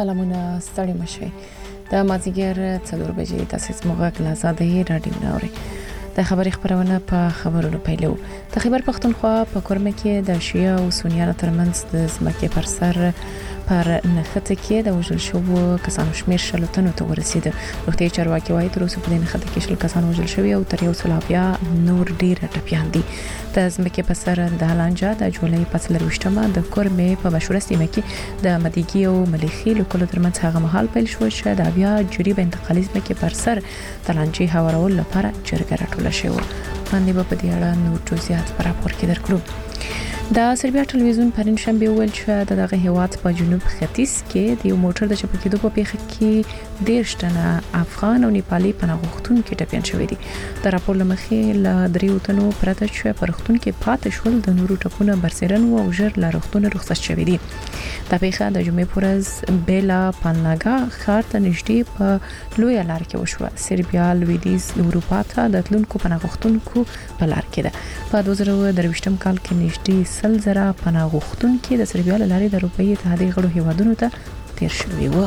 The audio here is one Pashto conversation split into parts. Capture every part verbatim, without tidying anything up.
سلامونه ستړي مشه د مازیګر څلور بجې تاسو زموږ غلازاده رادیو ناوړي د خبري خبرونه په خبرونو پیلو د خبر پختونخوا په کورمه کې د شیعه او سنیانو ترمنځ د ځمکې پر سر پر نخته کې د وژل شوو کسانو شمیر شلتنو ته ورسید. روغتي چارواکي وايي تر اوسه په دې نخته کې شل کسان وژل شوي او تر یو سل بیا نور ډیر ټپيان دي. د ځمکې پر سر د هلانجا د جولای په څلرويشتمه د کورمه په مشهور سیمه کې د مدیګي او مليخي لکلو ترمنځ هغه مهال پیل شو چې د بیا جریب انتقالي ځمکې پر سر تلانجي هوارول لپاره جرګه راټوله شوه. باندې په دې اړه نور جزئیات پر راپور کې درکړو. د سربیا ټلویزیون پرین شنبه ویل چې دغه هیواد په جنوب ختیځ کې د یو موټر د چپه کېدو په پیښه کې ډېر شتنه افغان او نیپالي پناه غوښتونکي ټپيان شوي دي. د راپور لمخې ل دریو تنو پرته چې پرختون کې پاتې شول د نورو ټپونو برسېرن او ژر لا رختونه رخصت شوي دي. د پیښه د جمعې پورز بیلا پانلاګا ښار ته نږدې په لوی لار کې وشوه. سربیا لویدیز اروپا ته د تلونکو پناه غوښتونکو په لار کې ده. په دوه زره درویشتم کال کې نږدې سل زره پناه غوښتونکي د سربیا لارې د اروپאי اتحادیې غړو هیوادونو ته تیر شوي وو.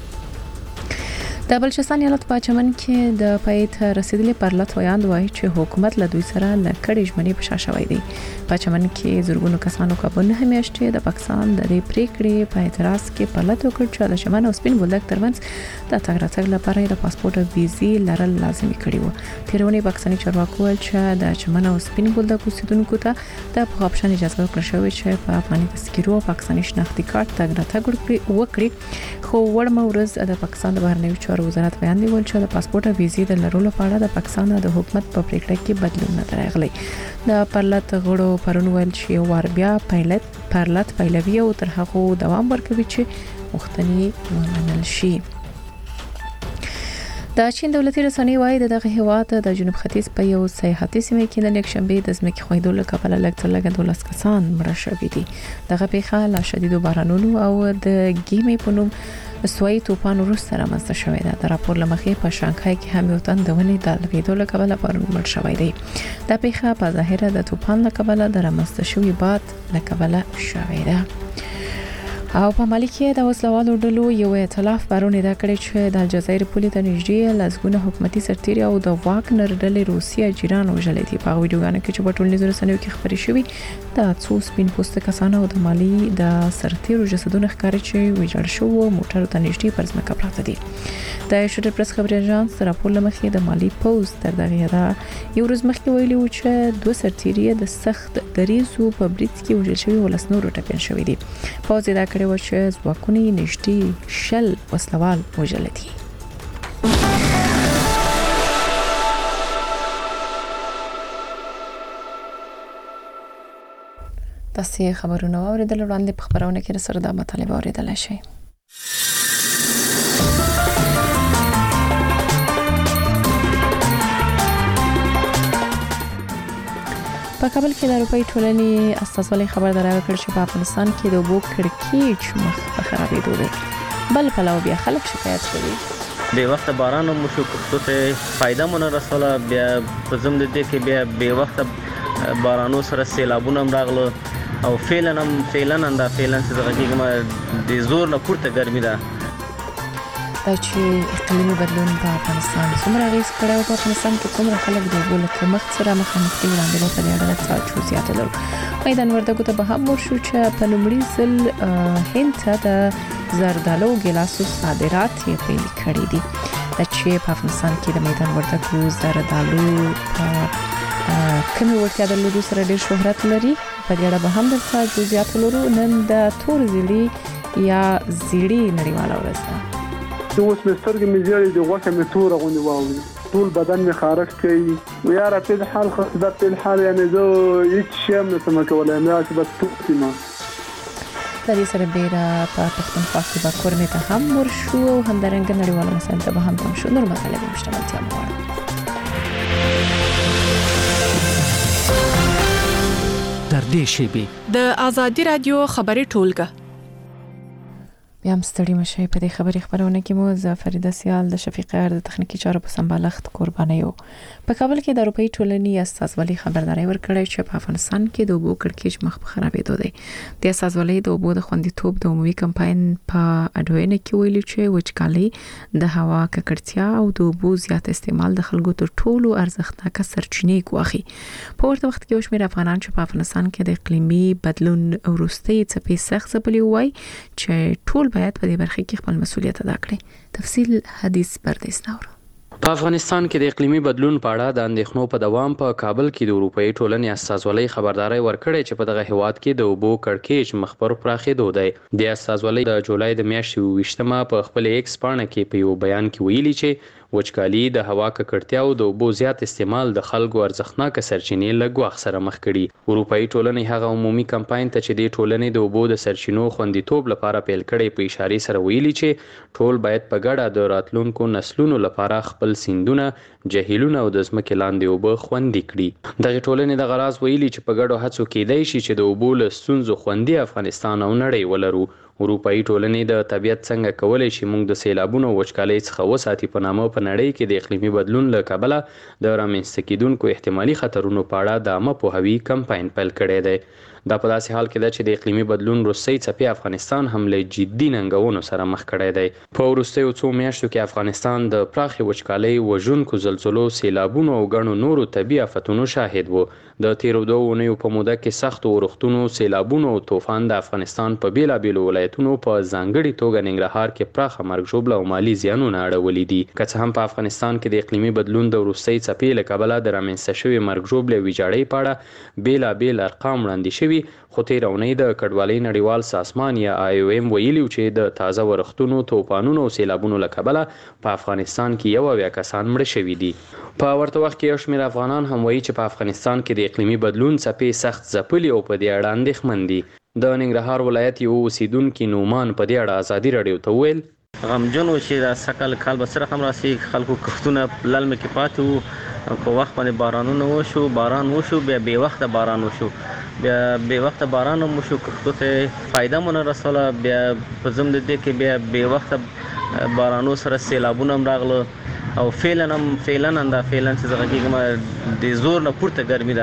د بلوچستان ایالت په چمن کې د پایت رسیدلې پرلط ویاند وایي چې حکومت له دوی سره لکړې ژمنې په شاشوي دي. په چمن کې زورګونو کسانو کابل نه همیشته د پاکستان د دې پریکړې په اعتراض کې پرلط وکړ چې د چمن او سپین بولدک ترمنځ د تګ راتګ لپاره د پاسپورت او ویزې لرل لازمي کړي وو. تیرونی پاکستاني چارواکو ویل چې د چمن او سپین بولدک اوسیدونکو ته د پخوښن اجازه ورکړل شوې چې په افغاني تذکیرو او پاکستاني شناختی کارت تګ راتګ وکړي. خو وړمه ورځ د پاکستان د بهرنیو وزارت بیان دی ول چې د پاسپورت او ویزې د لرلو په اړه د پاکستان د حکومت په پریکړه کې بدلون نه راغلی. د پرلط غړو پرون ویل چې یو وار بیا پایلټ پرلط پیلوي او تر هغه دوام ورکوي چې مختنی ومنل شي. د چین دولتي رسنۍ وايي دغه هیواد د جنوب ختیځ په یو سیاحتي سیمه کې د نیکشنبه د ځمکې خویدو له کبله لږ تر لږه دولس کسان مړه شوي دي. دغه پیښه له شدیدو بارانونو او د ګیمې په نوم سوی طوفان وروسته رامنځته شوې ده. د راپور لمخې په شانګهای کې هم یو تن د ونې د لوېدو له کبله پرون مړ شوی دی. دا پیښه په ظاهره د طوفان له کبله د رامنځته شوي باد له کبله شوې ده. او په مالی کې د وسلوالو ډلو یو ائتلاف پرون ادا کړی چې د الجزایر پولې ته نږدې لزګونه حکومتي سرتیري او د واګنر ډلې روسیا جیران وژلې دي. په ویډیوګانو کې چې په ټولنیزو رسنیو کې خبرې شوې د څو سپین پوسته کسانو او د مالی د سرتیرو جسدونه ښکاري چې ویجاړ شو موټر ته نږدې پر ځمکه پراته دي. د شوټر پریس خبري اژانس راپور لمخې د مالی پوز تر دغه یاده یو ورځ مخکې ویلي و چې دوه سرتیري د سخت دریزو په بریټ کې وژل شوي ولس نور ټپيان شوي دي. پوز دا کړی و چې ځواکونه نږدې شل وسلوال وژل دي. تاسو خبرونه اوریدل وړاندې په خبرونه کې سره د مطالبه اوریدل شي. په کابل کې د اروپאי ټولنې استازولۍ خبرداری ورکړ چې په افغانستان کې د اوبو کړکېچ مخ په خرابېدو دی. بل پلو بیا خلک شکایت کوي. بے وخت باران مو شو کښتو ته فائدہ مون رسوله بیا په زم د دې کې بیا بے وخت بارانو سره سیلابونه هم راغله او فعلا هم فعلا انده فعلا چې دغه کې د زور نه پورته ګرمي ده. دا چې اقلیمي بدلون په افغانستان څومره اغیز کړی او په افغانستان کې څومره خلک د اوبو له کمښت سره مخامخ دي وړاندې په دې اړه څه جزئیات لرو. میدان وردګو ته به هم ورشو چې په لومړي ځل هند ته د زردالو ګلاسو صادرات یې پیل کړي دي. دا چې په افغانستان کې د میدان وردګو زردالو په کومې وړتیا درلودو سره ډېر شهرت لري. په دې اړه به هم درته جزئیات لرو. نن د تور زیړي یا زیړي نړیواله ورځ ده. اوس مې سترګې مې زیړې دي غوښه مې توره غوندې واوړي ټول بدن مې خارښ کوي. یاره په دې حال خو دا په حال یعنې زه هیڅ شی هم نشم کولی همداسې بس ټوک یم. د دې سره بیره په پښتونخوا کې به کورمې ته هم ورشو او همدارنګه نړیوالو مسایلو ته به هم پام شو. نور مطالب مشتملتیا مو غواړم. در دې شیبې د ازادي رادیو خبري ټولګه بیا هم ستړي مشي په دې خبري خبرونه کې مو ز فریده سیال د شفیق غیر د تخنیکی چارو په سمبالښت قرباني یو په کابل کې د اروپאי ټولنې استازولۍ خبرداري ورکړې چې په افغانستان کې د اوبو کړکېچ مخ په خرابېدو دی د استازولۍ د اوبو د خوندیتوب د عمومي کمپاین په اډوینه کې ویلي چې وچکالي د هوا ککړتیا او د اوبو زیات استعمال د خلکو تر ټولو ارزښتناک سرچینې کوخي په ورته وخت کې شمېر افغانان چې په افغانستان کې د اقلیمي بدلون وروستي څپې سخت ځپلي وای چې ټول باید په دې برخه کې خپل مسؤلیت ادا کړي تفصیل حدیث پردیس نور په افغانستان کې د اقلیمي بدلون په اړه د اندېښنو په دوام په کابل کې د اروپאי ټولنې استازولۍ خبرداري ورکړې چې په دغه هیواد کې د اوبو کړکېچ مخ پر پراخېدو دی د استازولۍ د جولای د میاشتې ویشتمه په خپل ایکس پاڼه کې په یو بیان کې ویلي چې وچکالي د هوا ککړتیا او د اوبو زیات استعمال د خلکو ارزښتناک سرچینې له ګواښ سره مخ کړي اروپאי ټولنې هغه عمومي کمپاین ته چې د ټولنې د اوبو د سرچینو خوندیتوب لپاره پیل کړي په اشاره سره ویلي چې ټول باید په ګډه د راتلونکو نسلونو لپاره خپل سیندونه جهیلونه او د ځمکې لاندې اوبه خوندي کړي دغه ټولنې د غراض ویلي چې په ګډو هڅو کېدای شي چې د اوبو له ستونزو خوندي افغانستان او نړۍ ولرو اروپאי ټولنې د طبیعت څنګه کولای شي موږ د سیلابونو وچکالۍ څخه وساتي په نامه په نړۍ کې د اقلیمي بدلون له کبله د رامنځته کېدونکو احتمالي خطرونو په اړه د عامه پوهاوي کمپاین پیل کړی دی دا په داسې حال کې ده چې د اقلیمي بدلون وروستۍ څپې افغانستان هم له جدي ننګونو سره مخ کړی دی په وروستیو څو میاشتو کې افغانستان د پراخې وچکالۍ وژونکو زلزلو سیلابونو او ګڼو نورو طبي آفتونو شاهد و د تیرو دوه اونیو په موده کې سختو اورښتونو سیلابونو او طوفان د افغانستان په بیلابیلو ولایتونو په ځانګړي توګه ننګرهار کې پراخه مرګ ژوبله او مالي زیانونه اړولي دي که څه هم په افغانستان کې د اقلیمي بدلون د وروستۍ څپې له کبله د رامنځته شوې مرګ ژوبلې او ویجاړۍ په اړه بیلابیل ارقام وړاندې شوي خو تېره اونۍ د کډوالۍ نړیوال سازمان یا آی او ایم ویلي چې د تازه ورښتونو طوفانونو او سیلابونو له کبله په افغانستان کې یو اویا کسان مړه شوي دي په ورته وخت کې یو شمېر افغانان هم وایي چې په افغانستان کې د اقلیمي بدلون څپې سخت ځپلي او په دې اړه اندېښمن دي د ننګرهار ولایت یو اوسیدونکي نومان په دې اړه ازادي راډیو ته وویل غمجن و چې د سکل کال به سره هم راسي خلکو کښتونه للمه کې پاتې وو په وخت باندې بارانونه وشو باران وشو بیا بې وخته باران وشو بیا بې وخته باران هم وشو کښتو ته فایده مو نه رسوله بیا په ضمن د دې کې بیا بې وخته بارانو سره سیلابونه هم راغله او فعلا هم فعلا هم دا فعلا چې زه غږیږم د زور نه پورته ګرمي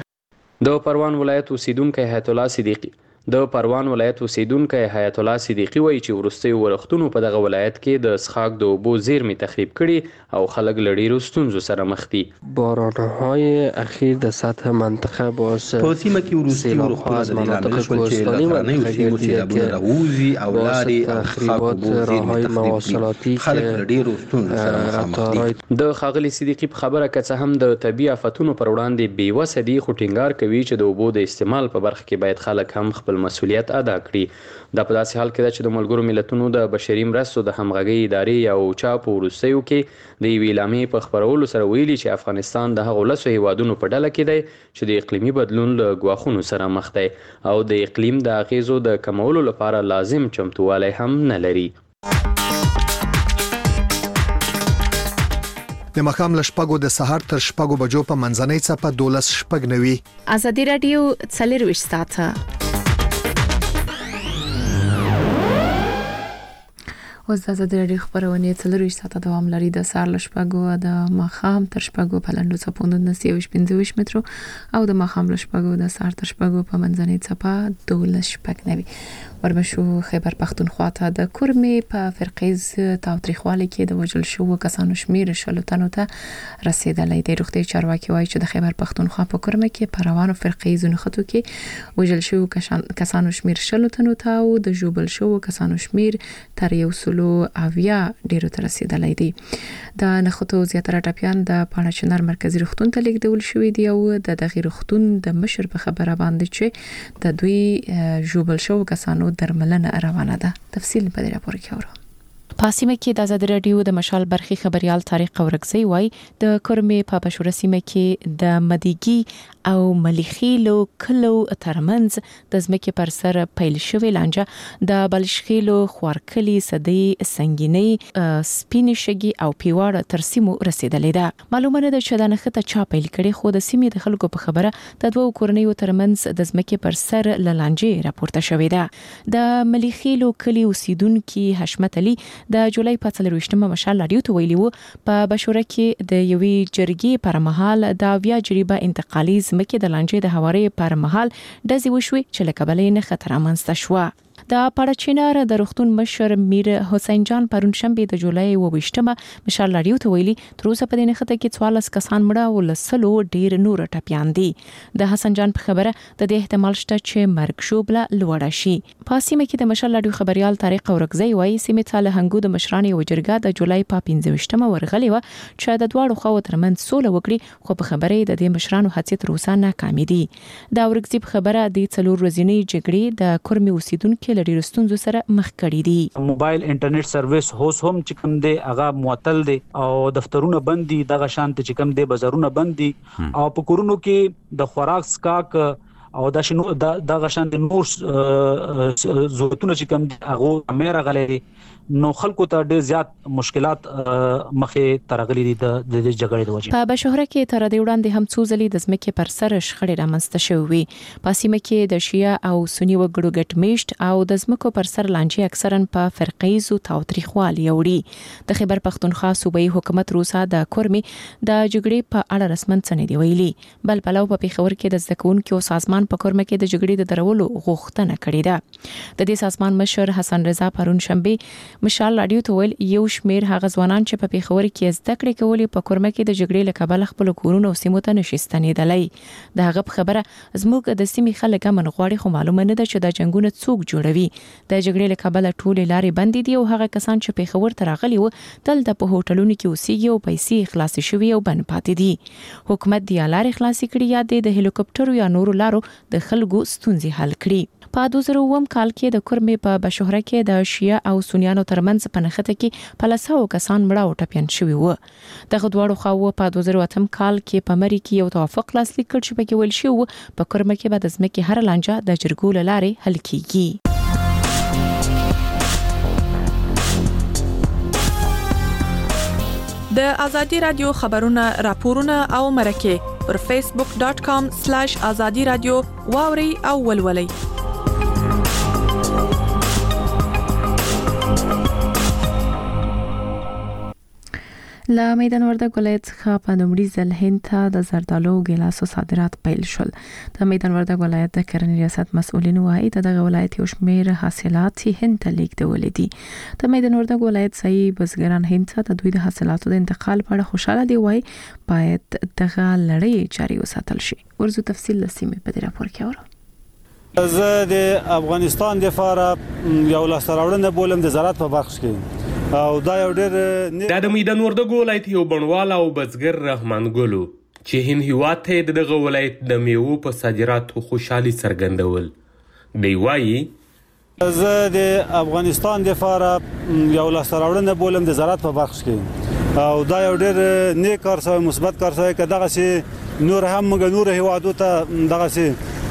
ده د پروان ولایت اوسیدونکی حیات الله صدیقي د پروان ولایت اوسیدونکی حیات الله صدیقي وایي چې وروستیو ورښتونو په دغه ولایت کې د څښاک د اوبو زیرمې تخریب کړي او خلک له ډېرو ستونزو سره مخ دي بارانهای اخیر در سطح منطقه باعث په سیمه کې وروستي ورښتونه د دې لامل شول چې له غرنیو سیمو سیلابونه راوځي او لارې او څښاک اوبو زیرمې تخریب کړي خلک له ډېرو ستونزو سره مخامخ دي د ښاغلي صدیقي په خبره که څه هم د طبي آفتونو پر وړاندې بېوسه دي خو ټینګار کوي چې د اوبو د استعمال په برخه کې باید خلک هم خپل مسؤلیت ادا کړي دا په داسې حال کې ده چې د ملګرو ملتونو د بشري مرستو د همغږۍ ادارې یا اوچا په وروستیو کې د یوې اعلامیې په خپرولو سره ویلي چې افغانستان د هغو لسو هیوادونو په ډله کې دی چې د اقلیمي بدلون له ګواښونو سره مخ دی او د اقلیم د اغیزو د کمولو لپاره لازم چمتووالی هم نه لري د مخام لشپګو د سحر تر شپګو بجو په منځنۍ څپه دولس شپګ نوي ازادي رادیو څلرويشت ساعته اوس د ازادي رادیو خبرونه څلرويشت ساعته دوام لري د سهار لشپګو د مخام تر شپګو په لاندو څپو د نسیوش پنځه مترو او د مخام لشپګو د سهار تر شپګو په منځنۍ څپه دولس شپګ نوي وربشو خیبر پختونخوا ته د کورمې په فرقیز تاوتریخوالي کې د وجل شو کسانو شمیر شلو تنو ته رسیدلی دی روغتي چارواکي وایي چې د خیبر پختونخوا په کورمې کې په روانو فرقیز نخټو کې وجل شو کسانو شمیر شلو تنو ته او د جوبل شو کسانو شمیر تر یو سلو اویا ډیرو ته رسیدلی دی د نخټو زیاتره ټاپیان د پاڼچنار مرکزی روغتون ته لیږدول شوی دی او د دغه روغتون د مشر په خبره باندې چې د دوی جوبل شو کسانو درملنه روانه ده تفصیل په دې راپور کې اورو په سیمه کې د آزاد رادیو د مشال برخي خبريال طارق اورکزی وای د کورمې په بشوره سیمه کې د مدیګي او مليخيلو کلو ترمنز د ځمکې پر سر پیل شوی لانجه د بلشخيلو خوارکلي سدي سنگيني سپینې شګي او پیواړه تر سیمو رسیدلې ده. معلومه ده چې د نخته چا پیل کړي خو د سیمې د خلکو په خبره د دوه کورنیو ترمنز د ځمکې پر سر لانجه راپورته شوې ده. د مليخيلو کلي اوسیدونکو حشمت علي د جولای په څلرويشتمه مشال رادیو ته ویلي وو په بشوره کې د یوې جرګې پر مهال د بیا جریبه انتقالي ځمکې د لانجې د هوارې پر مهال د وشوي چې لکبلې نه خطر امنسته شو. د پړچینار د روختون مشر میر حسین جان پرون شنبه د جولای اوويشتمه مشال رادیو ته ویلي تر اوسه په دې نخته کې څوارلس کسان مړه او لسلو ډیر نور ټپيان دي. د حسن جان په خبره د دې احتمال شته چې مرګ شوبله لوړ شي. په سیمه کې د مشال رادیو خبريال طارق اورکزی وایي سیمه ته له هنګو د مشرانو وجرګه د جولای په پنځه ویشتمه ورغلې و چې د دواړو خواو ترمنځ سوله وکړي خو په خبره د دې مشرانو هڅې تر اوسه ناکامې دي. د اورکزی په خبره د څلور ورځې جګړې د کورمې اوسیدونکو لري ستونزو سره مخ کړي دي. موبایل انټرنیټ سرویس هوس هم چې کوم دی هغه معطل دي او دفترونه بند دي دغه شانت چې کوم دی بازارونه بند دي او په کورونو کې د خوراک سکاک او د شنو دغه شانت نور ضرورتونه چې کوم دی هغه امیر غلي نو خلکو ته ډېر زیات مشکلات مخې ترغلي دي د جګړې د وجې. په بشهره کې تر دې وړاندې هم څو ځلې د ځمکې پر سر شخړې رامنځته شوې. په سیمه کې د شیعه او سنی وګړو ګډ میشت او د ځمکو پر سر لانجې اکثرا په فرقیزو تاوتریخوالي وړي. د خیبر پختونخوا صوبایي حکومت روسا د کورمې د جګړې په اړه رسمن څه دی ویلي. بل پلو په پیښور کې د ځکونکو سازمان په کورمه کې د جګړې د درولو غوښتنه کړې ده. د دې سازمان مشر حسن رضا پرون شنبه مشال رادیو ته ویل یو شمیر هغه ځوانان چې په پیښور کې زده کړې کولې په کورمه کې د جګړې لکبل خپل کورونه او سیمو ته نشستنېدلې. د هغه په خبره زموږ د سیمې خلک من غواړي خو معلومه نه ده چې د جنگونو څوک جوړوي. د جګړې لکبل ټولې لارې بندې دي او هغه کسان چې پیښور ته راغلي وو تل د په هوټلونو کې اوسېږي او پیسې خلاص شوي او بند پاتې دي. حکومت د لارې خلاص کړي یا د هلیکوپټر یا نورو لارو د خلکو ستونزې حل کړي. په دوه زره اووه کال کې د کورمې په بشهره کې د شیعه او سنیانو ترمنځ په نخته کې په لسو کسان مړه او ټپيان شوي وو. دغه دواړو خواو په دوه زره اتم کال کې په مری کې یو توافق لاسلیک کړ چې پکې ویل شو په کورمه کې به د ځمکې هر لانجه د جرګو له لارې حل کیږي. د ازادي رادیو خبرونه راپورونه او مرکه پر فیسبوک ډاټ کام سلیش ازادي رادیو واوري او ولولي. له میدان وردګ ولایت څخه په لومړي ځل هند ته د زردالو او ګیلاسو صادرات پیل شول. د میدان وردګ ولایت د کرنې ریاست مسؤلین وايي د دغه ولایت یو شمېر حاصلات هند ته لیږدول دي. د میدان وردګ ولایت ځای بزګران هند ته د دوی د حاصلاتو د انتقال په اړه خوشاله دي وايي باید دغه لړۍ جاري وساتل شي. ورزو تفصیل لسیمه په دې راپور کې اورو. زه د افغانستان د فاره یو لاسراوړنه بولم د زراعت په برخه کې او دا یو ډېر د میدان وردګ ولایت یو بڼوال او بزګر رحمان ګلو چې هند هیواد ته دغه ولایت د میوو په صادراتو خوشحالي څرګندول. دی وایي زه د افغانستان د فاره یو لاسراوړنه بولم د زراعت په برخه کې او دا یو ډېر نیک کار سوی مثبت کار سوی که دغه سي نور هم موږ نور هیوادو ته دغه سي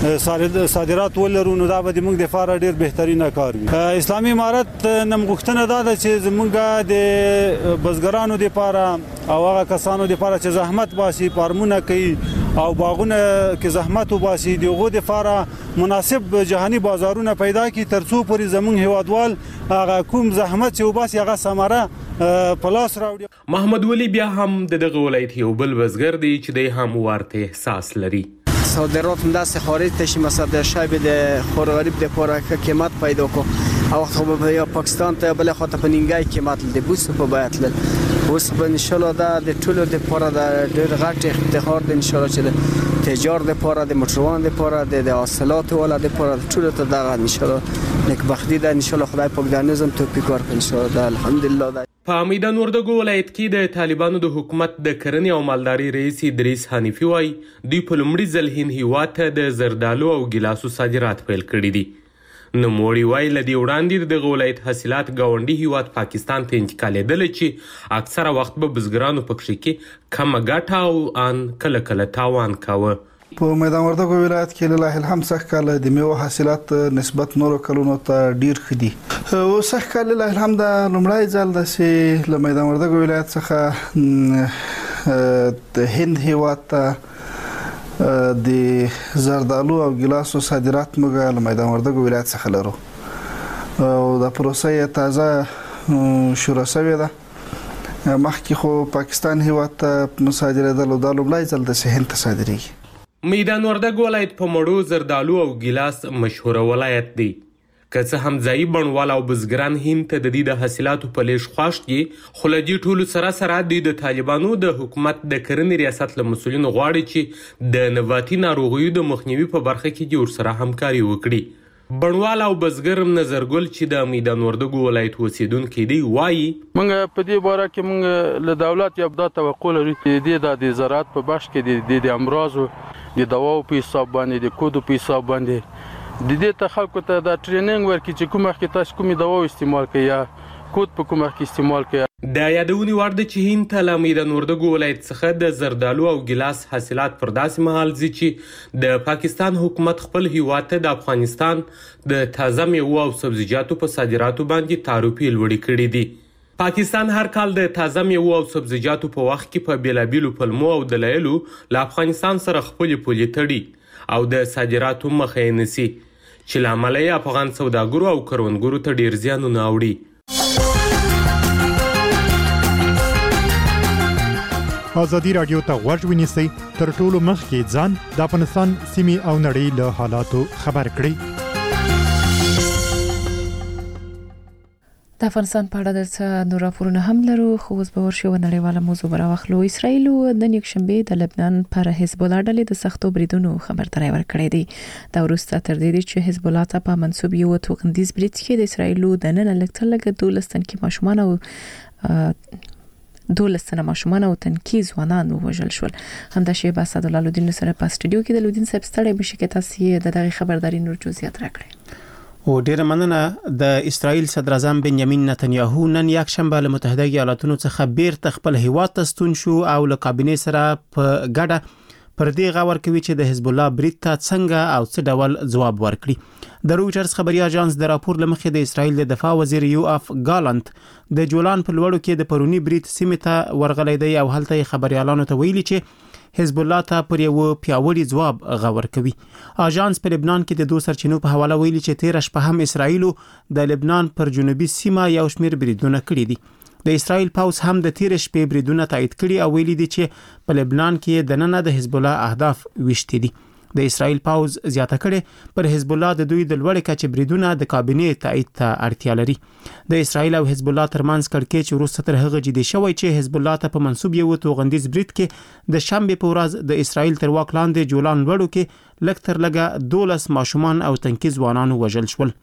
صادرات ولرو نو دا به موږ د فاره ډیر بهترینه کار وي. اسلامي امارت نم غوښتنه دا ده چې زموږ د بزګرانو د پاره او هغه کسانو د پاره چې زحمت باسي فارمونه کوي او باغونه کې زحمت وباسي دغه د فاره مناسب جهاني بازارونه پیدا کی ترڅو پورې زموږ هیوادوال هغه کوم زحمت چې وباسي هغه ثمره پلاس راوړي. محمد ولی بیا هم دغه ولایت یو بل بزګر دی چې د هم ورته احساس لري. صادرات دست خارج تشی مثلا در شب د خورغریب د پاره که قیمت پیدا کو او وقت خو یا پاکستان ته بل خاطر پنینګای قیمت د بوس په بیت ل بوس په ان شاء الله د ټولو د پاره د ډېر غټ افتخار د ان شاء الله چې تجار د پاره د موټروان د پاره د حاصلات ولا د پاره ټولو ته دغه ان شاء الله نیک بختی د ان شاء الله خدای پاک د نظم توفیق ورکړي ان شاء الله الحمدلله. په میدان وردګ ولایت کې د طالبانو د حکومت د کرنې او مالداري رئیس ادریس حنیفي وایي دوی په لومړي ځل هند هیواد ته د زردالو او ګیلاسو صادرات پیل کړي دي. نوموړي وایي له دې وړاندې دغه ولایت حاصلات ګاونډي هیواد پاکستان ته انتقالېدل چې اکثره وخت به بزګرانو پکښې کې کمه ګټه او ان کله کله تاوان کاوه. په میدان وردګو ولایت کې لله الحمد سږ کال د میوه حاصلات نسبت نورو کلونو ته ډیر ښه دي. او سږ کال لله الحمد لومړی ځل د چې له میدان وردګو ولایت څخه د هند هیواد ته د زردالو او ګلاسو صادرات موږ له میدان وردګو ولایت څخه لرو او د پروسه تازه شروع شوې ده. مخکې خو پاکستان هیواد ته صادرېدل او د لومړی ځل د هند ته صادرېږي. میدان وردګ ولایت په مړو زردالو او ګلاس مشهور ولایت دی. که څه هم ځایي بڼوال او بزګران هند ته د دې د حاصلاتو په لیږ خوښ دي، خو له دې ټولو سره سره دوی د طالبانو د حکومت د کرنې ریاست له مسؤلینو غواړي چې د نباتي ناروغیو د مخنیوي په برخه کې دې ورسره همکاري وکړي. بڼوال او بزګر نظرګل چې د میدان وردګو ولایت اوسیدونکی دی وایي موږ په دې باره کې موږ له دولت یو دا توقع لرو چې دې د زراعت په بخش کې د امراضو د دواو په حساب باندې د کودو په حساب باندې د دې ته خلکو ته د ټریننګ ورکړي چې کوم وخت تاسو کومې دوا استعمال کوئ یا کود په کوم وخت استعمال کوئ. د یادونې وړ ده چې هند ته له میدان وردګو ولایت څخه د زردالو او ګلاس حاصلات پر داسې مهال ځي چې د پاکستان حکومت خپل هیواد ته د افغانستان د تازه میوو او سبزیجاتو په صادراتو باندې تعرفې لوړې کړي دي. پاکستان هر کال د تازه میوو او سبزیجاتو په وخت کې په بیلابیلو پلمو او دلایلو له افغانستان سره خپلې پولې تړي او د صادراتو مخه یې نیسي چې له امله یې افغان سوداګرو او کروندګرو ته ډیر زیانونه اوړي. ازادي راډیو ته غوږ ونیسئ تر ټولو مخکې ځان د افغانستان سیمې او نړۍ له حالاتو خبر کړئ. د افغانستان په اړه د څه نور راپورونه هم لرو، خو اوس به ورشو نړیواله موضوع براوخلو. اسرائیل د یکشنبه د لبنان پر حزب الله ډلې د سختو بریدونو خبرداري ورکړې ده. دا وروسته تر دې چې حزب الله ته په منسوب یو توغندیز برید کې د اسرائیل د نن لکټلګ دولستن کې ماشومان او دولستن ماشومان او تنکي ځوانان وژل شول. همدا شی به اسد الله الدین سره په سټډیو کې د لودین صاحب ستړي بشي کې تاسو د دغه خبرداري نور جزئیات راکړئ. او ډیره مننه. د اسرائیل صدر اعظم بنیامین نتنیاهو نن یک شنبه له متحده ایالاتونو څخه بیرته خپل هیواد ته ستون شو او له کابینې سره په ګډه پر دې غور کوي چې د حزب الله برید ته څنګه او څه ډول ځواب ورکړي. د رويټرز خبري اژانس د راپور لمخې د اسرائیل د دفاع وزیر یوآف ګالانت د جولان په لوړو کې د پرونی برید سیمه ته ورغلی دی او هلته خبريالانو ته ویلي چې حزب الله ته پر یو پیاوړي ځواب غور کوي. اژانس په لبنان کې د دوه سرچینو په حواله ویلي چې تیر شپه هم اسرائیل د لبنان پر جنوبي سیمه یو شمېر بریدونه کړي دي. د اسرائیل پاوز هم د تیر شپې بریدونه تایید کړي او ویلي دي چې په لبنان کې د نن د حزب الله اهداف وشتي دي. د اسرائیل پاوز زیاته کړي پر حزب الله د دوی د لوړ کچې بریدونه د کابینې تایید ته اړتیا لري. د اسرائیل او حزب الله ترمنځ کړکېچ وروسته تر هغه جدي شوی چې حزب الله ته په منسوب یو توغندیز برید کې د شنبه په ورځ د اسرائیل تر واک لاندې جولان لوړو کې لږ تر لږه دولس ماشومان او تنکي ځوانان وژل شول.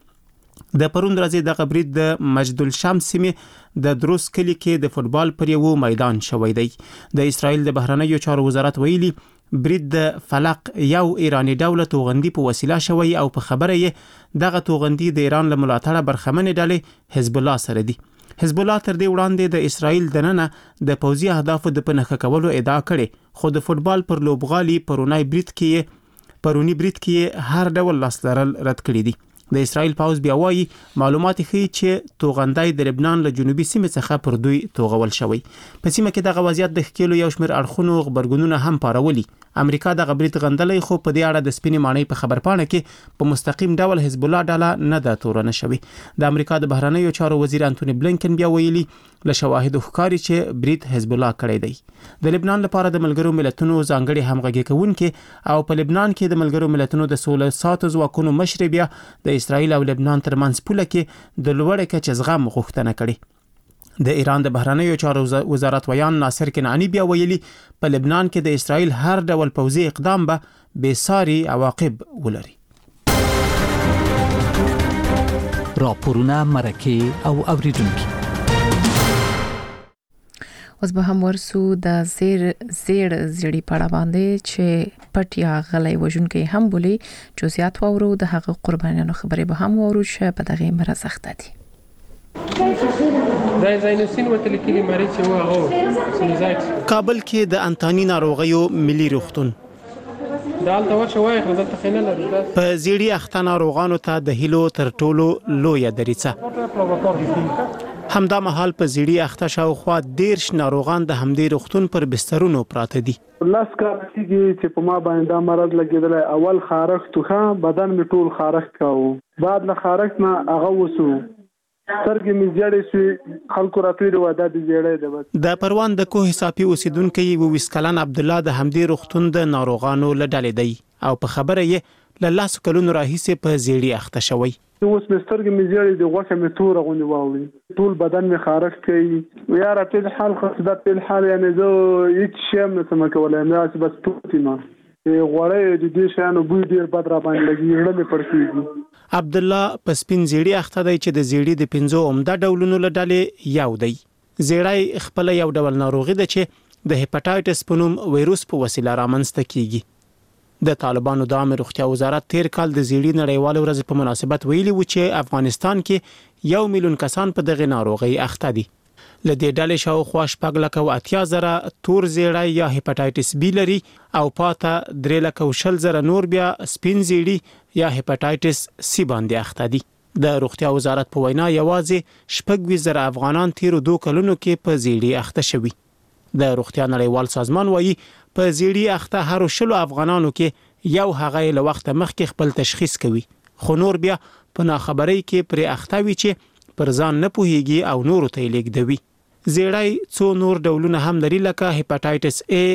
د پروند ورځې د برید د مجد الشمس سیمه د دروس کلی کې د فوتبال پر یو میدان شوی دی. د اسرائیل د بهرنیو چارو وزارت ویلي برید د فلق یو ایرانی دولت توغندي په وسیله شوی او په خبره یې دغه توغندي د ایران له ملاتړه برخمنې ډلې حزب الله سره دي. حزب الله تر دې وړاندې د اسرائیل د ننه د پوځي اهدافو د پنهخه کولو ادعا کړې، خو د فوتبال پر لوبغالي پرونی برید کې پرونی برید کې هر ډول لاس لرل رد کړی دي. د اسرائیل پاوز بیا وایي معلومات ښیي چې توغندای د لبنان له جنوبي سیمې څخه پر دوی توغول شوی. په سیمه کې دغه وضعیت د ښکېلو یو شمېر اړخونو غبرګونونه هم پارولي. امریکا دغه برید غندلی، خو په دې اړه د سپینې ماڼۍ په خبرپاڼه کې په مستقیم ډول حزب الله ډله نه ده تورنه شوې. د امریکا د بهرنیو چارو وزیر انټونی بلینکن بیا ویلي له شواهدو ښکاري چې برید حزب الله کړی دی. د لبنان لپاره د ملګرو ملتونو ځانګړي همغږي کوونکي او په لبنان کې د ملګرو ملتونو د سوله ساتو ځواکونو مشر بیا د اسرائیل او لبنان ترمنځ پوله کې د لوړ کچې زغم غوښتنه کړې. د ایران د بهرنیو چارو وزارت ویان ناصر کنعانی بیا ویلي په لبنان کې د اسرائیل هر ډول پوځي اقدام به بېساري عواقب ولري. راپورونه مرکه او اوریدونکو اوس به هم ورسو د زیر زیر زیړی پړه باندې چې پټیا غلې وژونکې هم بولی چې زیات وورو د هغه قربانیانو خبرې به هم وورو چې په دغه مرزخته دي دا زاینوسین وتل کلی مریض و او سنیزایت کابل کې د انتانی ناروغیو ملي روغتون دالته ورشه وای خو دلته خینه لري په زیړی اخته ناروغانو ته د هیلو تر ټولو لوی دریڅه همدا مهال په زیړی اخته شاوخوا دیرش ناروغان د همدې روغتون پر بسترونو پراته دي لاس کار کیږي چې په ما باندې دا مرض لګیدل اول خارښت توخه بدن می ټول خارښت کاوه بعد له خارښت نه هغه وسو سرګې می زیړې شي خلکو راتوي د واده د زیړې د بس د پروان د کوه حسابي اوسیدونکو یو وسکلن عبد الله د همدې روغتون د ناروغانو لډلې دی او په خبره یې ل لاس کلونو راهیسه په زیړی اخته شوی اوس مسترګې می زیړې د غوښه می تور غونډي واوي ټول بدن می خارښت کوي و یاره په حال خصدت په حال یعنی زه هیڅ شم نه سم کولای نه بس پوتې ما غوړې د دې شانو بوی ډیر بد را باندې لګي رړمې پړکیږي عبد الله په سپین زیړی اخته دی چې د زیړی د پنځو عمده ډولونو لډلې یو دی زیړی خپل یو ډول ناروغي ده چې د هپاتایټس په نوم وایروس په وسیله رامنځته کیږي د طالبانو د عامه روغتیا وزارت تیر کال د زیړی نړیوال ورځ په مناسبت ویلي و چې افغانستان کې یو میلیون کسان په دغه ناروغي اخته دي لدې ډلې شاوخوا شپږ لک او اتیا زره تور زیړی یا هپاتایټس بی لري او پاته درې لک او شل زره نور بیا سپین زیړی یا هپاتایټس سی باندې اخته دي د روغتیا وزارت په وینا یوازې شپږ زره افغانان تیرو دوه کلونو کې په زیړی اخته شوي د روغتیا نړیوال سازمان وایي په زیړی اخته هر شلو افغانانو کې یو هغه له وخت مخکې خپل تشخیص کوي خو نور بیا په ناخبرۍ کې پر اخته وي چې پر ځان نه پوهیږي او نورو ته لیږدوي زیړی څو نور ډولونه هم لري لکه هپاتایټس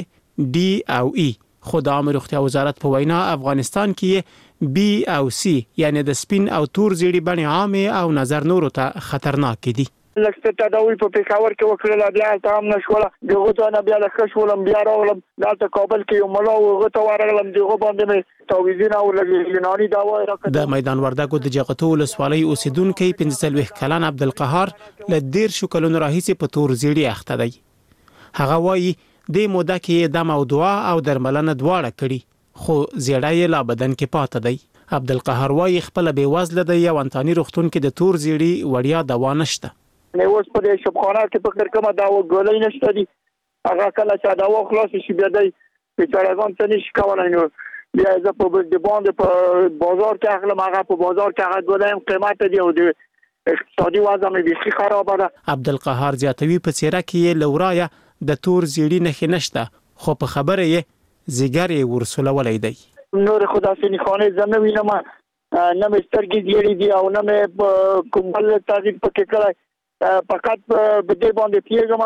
A D او E خو د عامه روغتیا وزارت په وینا افغانستان کې B او C یعنی د سپین او تور زیړی بڼې عامه او نظر نورو ته خطرناک دي لکه تداوی په پېښور کې وکړل بیا تام نشوله دغه ته نه بیا لکه شولم بیا راولم دلته کابل کې یو ملا وغه ته ورغلم دغه باندې مې تعویذونه او یوناني دوا راکړه د میدان وردګو د جغتو ولسوالۍ اوسیدونکو پنځه څلوېښت کلن عبدالقهار ل ډیر شو کلونو راهیسه په تور زیړی اخته دی هغه وایي د موده کې د موضوع او درملنه دواړه کړي خو زیړی لا بدن کې پاتې دی عبدالقهار وایي خپل بې وزله دی او انتانی روغتون کې د تور زیړی وړیا دوا نشته نو اوس په دې شپخانه کې په کړه کومه دا وګولې نشته دي هغه کله چې دا و خلاص شي بیا دی په څارګان څه نشي کولای نو بیا زه په دې باندې په بازار کې اخلم هغه په بازار کې هغه ګولې قیمت دی او د اقتصادي وضع مې بیخي خراب ده عبدالقهار زیاتوي په څیره کې لورایا د تور زیړی نه نشته خو په خبره یې زیګر ورسولولې دی نور خدا سي خانه زنه وینم نه مې سترګې زیړې دي او نه مې کومبل تاریخ پکې کړای فقط په دې باندې پیګم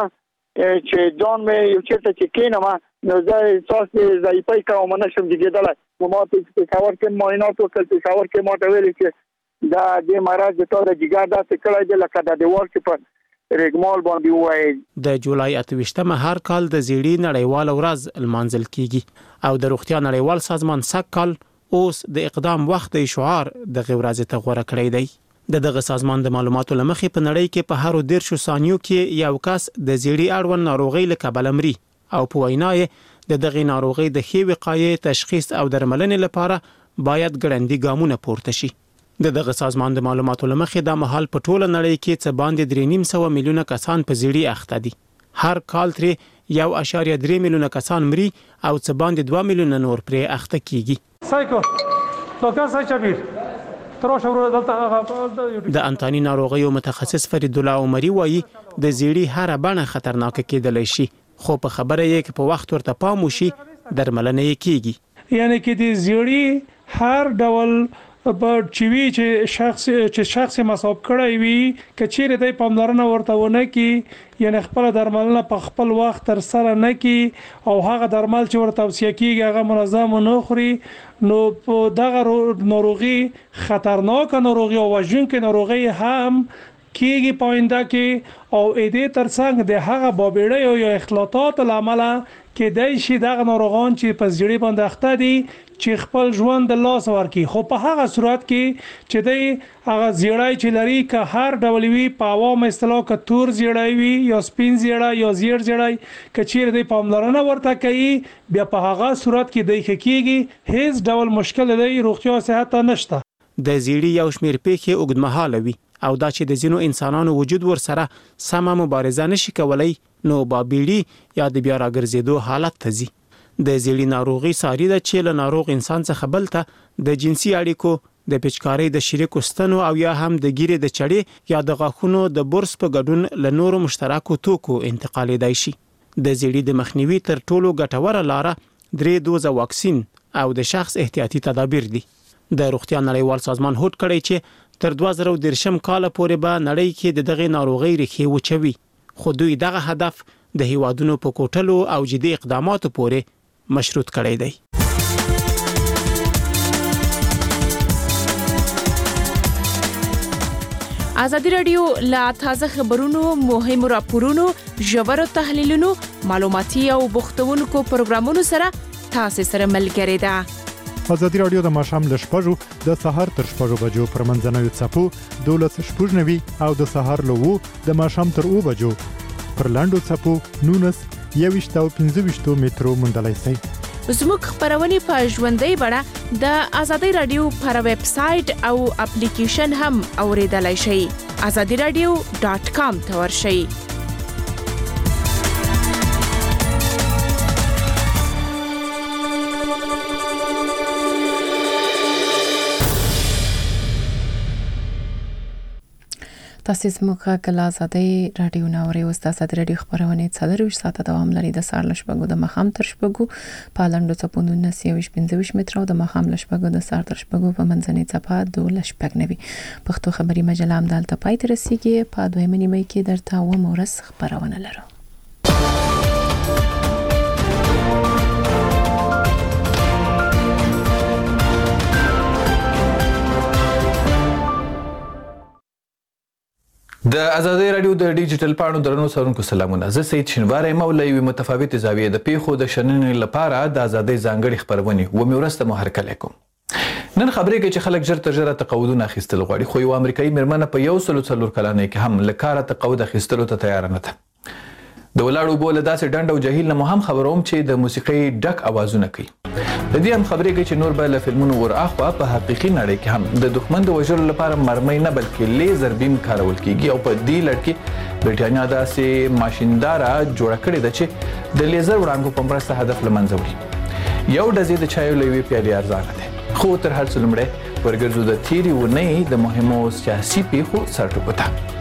چې ځان مې یو چیرته چې کینم نو زه احساس ضعیفی کوم نه شم دیګدل ما په پېښور کې معاینات وکړ پېښور کې ما ته ویل چې دا د مرض د تور جګر د تکړه د لکه د دیوال کې په ریګمال باندې وای د جولای اتويشتمه هر کال د زیړی نړیوال ورځ المنزل کیږي او د روغتیا نړیوال سازمان سکل اوس د اقدام وخت د شعار د غوړازه ته غوړه کړی دی د دغه سازمان د معلوماتو لمخې په نړۍ کې په هر ډیر شو ثانیو کې یو کس د زیړی اړوند ناروغي له کبله مري او په وینا یې د دغه ناروغي د ښې وقایې تشخیص او درملنې لپاره باید ګړندي ګامونه پورته شي د دغه سازمان د معلوماتو لمخې د مهال په ټوله نړۍ کې څه باندې درې نیم سوه میلیونه کسان په زیړی اخته دي هر کال ترې یو اشاریه درې میلیونه کسان مري او څه باندې دوه میلیونه نور پرې اخته کیږي سایکو لوکا سایچابیر د انتانی ناروغیو متخصص فرید الله عمری وایي د زیړی هر بڼه خطرناک کېدلی شي خو په خبره یې کې په وخت ورته پام وشي درملنه یې کیږي یعنی کې د زیړی هر ډول په چوي چې شخص چې شخص مصاب کړی وي کچېره د پاملرنه ورته ونه کی یعنی خپل درملنه په خپل وخت تر سره نه کی او هغه درمل چې ورته توصیه کیږي هغه منظم نه خوري نو په دغه ناروغي خطرناک ناروغي او وژونکې ناروغي هم کیږي پوینده کې او اې دې ترڅنګ د هغه بابېړې او یا اختلاطات لامل کې دای شي دغه ناروغان چې په زړی باندې اخته دي چې خپل ژوند د لاس ورکی خو په هغه صورت کې چې دی هغه زیړای چې لري که هر ډول وی په عوام اصطلاح ک تور زیړای وی یا سپین زیړای یا زیړ زیړای ک چیر دی پاملرنه ورته کوي بیا په هغه صورت کې دی کېږي هیڅ ډول مشکل دی روغتیا صحت نشته د زیړی یو شمیر پیښې اوږدمهاله وي او دا چې د ځینو انسانانو وجود ورسره سمه مبارزه نشي کولای نو بابېړي یا د بیا راګرځېدو حالت ته ځي د زیړی ناروغي ساري د چې له ناروغ انسان څخه بل ته د جنسي اړیکو د پچکارۍ د شریکو ستنو او یا هم د ګیرې د چړې یا د غاښونو د برس په ګډون له نورو مشترکو توکو انتقالېدای شي د زیړی د مخنیوي تر ټولو ګټوره لاره درې دوزه واکسین او د شخص احتیاطي تدابیر دي د روغتیا نړیوال سازمان هوډ کړی چې تر دوه زره دېرشم کال پورې به نړۍ کې د دغه ناروغي ریښې وچوي خو دوی دغه هدف د هیوادونو په کوټلو او جدي اقداماتو پورې مشروط کړی دی ازادي رادیو لا تازه خبرونو مهمو راپورونو ژورو تحلیلونو معلوماتي او بوختونکو پروګرامونو سره تاسو سره ملګری ده ازادي رادیو د ماشام له شپږو د سهار تر شپږو بجو پر منځنوي څپو دولس شپږ نوي او د سهار له وو د ماشام تر اوو بجو پر لاندو څپو نونس یويشت او پنځه ویشت مترو مندلای سي زموږ خبرونه په ژوندۍ بڼه د ازادي رادیو پر ویب سټ او اپلیکیشن هم اوریدلای شئ azadi radio dot com ته ورشئ تاسو زموږه کله ازادي رادیو ناوړي او ستاسو رادیو خبرونه څلور ساعته دوام لري د سار لشبګو د مخام تر شپګو په لاندو چپونو نسیوش پنځه متر او د مخام لشبګو د سار تر شپګو په منځنۍ چپا د لشبګ نوي پښتو خبري مجله هم دلته پای تر رسیدي په دویمه نیمه کې درته و مورس خبرونه لرو د ازادي رادیو د ډیجیټل پاڼو درنو سرونکو سلامونه زه سید شنواره مولوی یو متفاوت زاویه د پیښو د شننې لپاره د ازادي ځانګړي خبرونه و مې ورسته محرک لیکم نن خبرې کې چې خلک جر تر جره تقاعدونه اخیستل غواړي خو یو امریکایي مېرمنه په یو سلو څلور کلنۍ کې هم له کاره تقاعد اخیستلو ته تیار نه ده د ولاړو بوله داسې ډنډ او جهیل نه هم خبروم چې د موسیقۍ ډک اوازونه کوي د دې هم خبرې کې چې نور به له فلمونو ور اخوا په حقيقي نړۍ کې هم د دښمن د وژلو لپاره مرمۍ نه بلکې لیزر بیم کارول کیږي او په دې لړ کې برټانیا داسې ماشینداره جوړه کړې ده چې د لیزر وړانګو په مرسته هدف له منځه وړي یو ډزې د چایو لوي پیالي ارزانه ده خو تر هر څه لومړی ورګرځو د تیری ونې د مهمو سیاسي پیښو سرټکو ته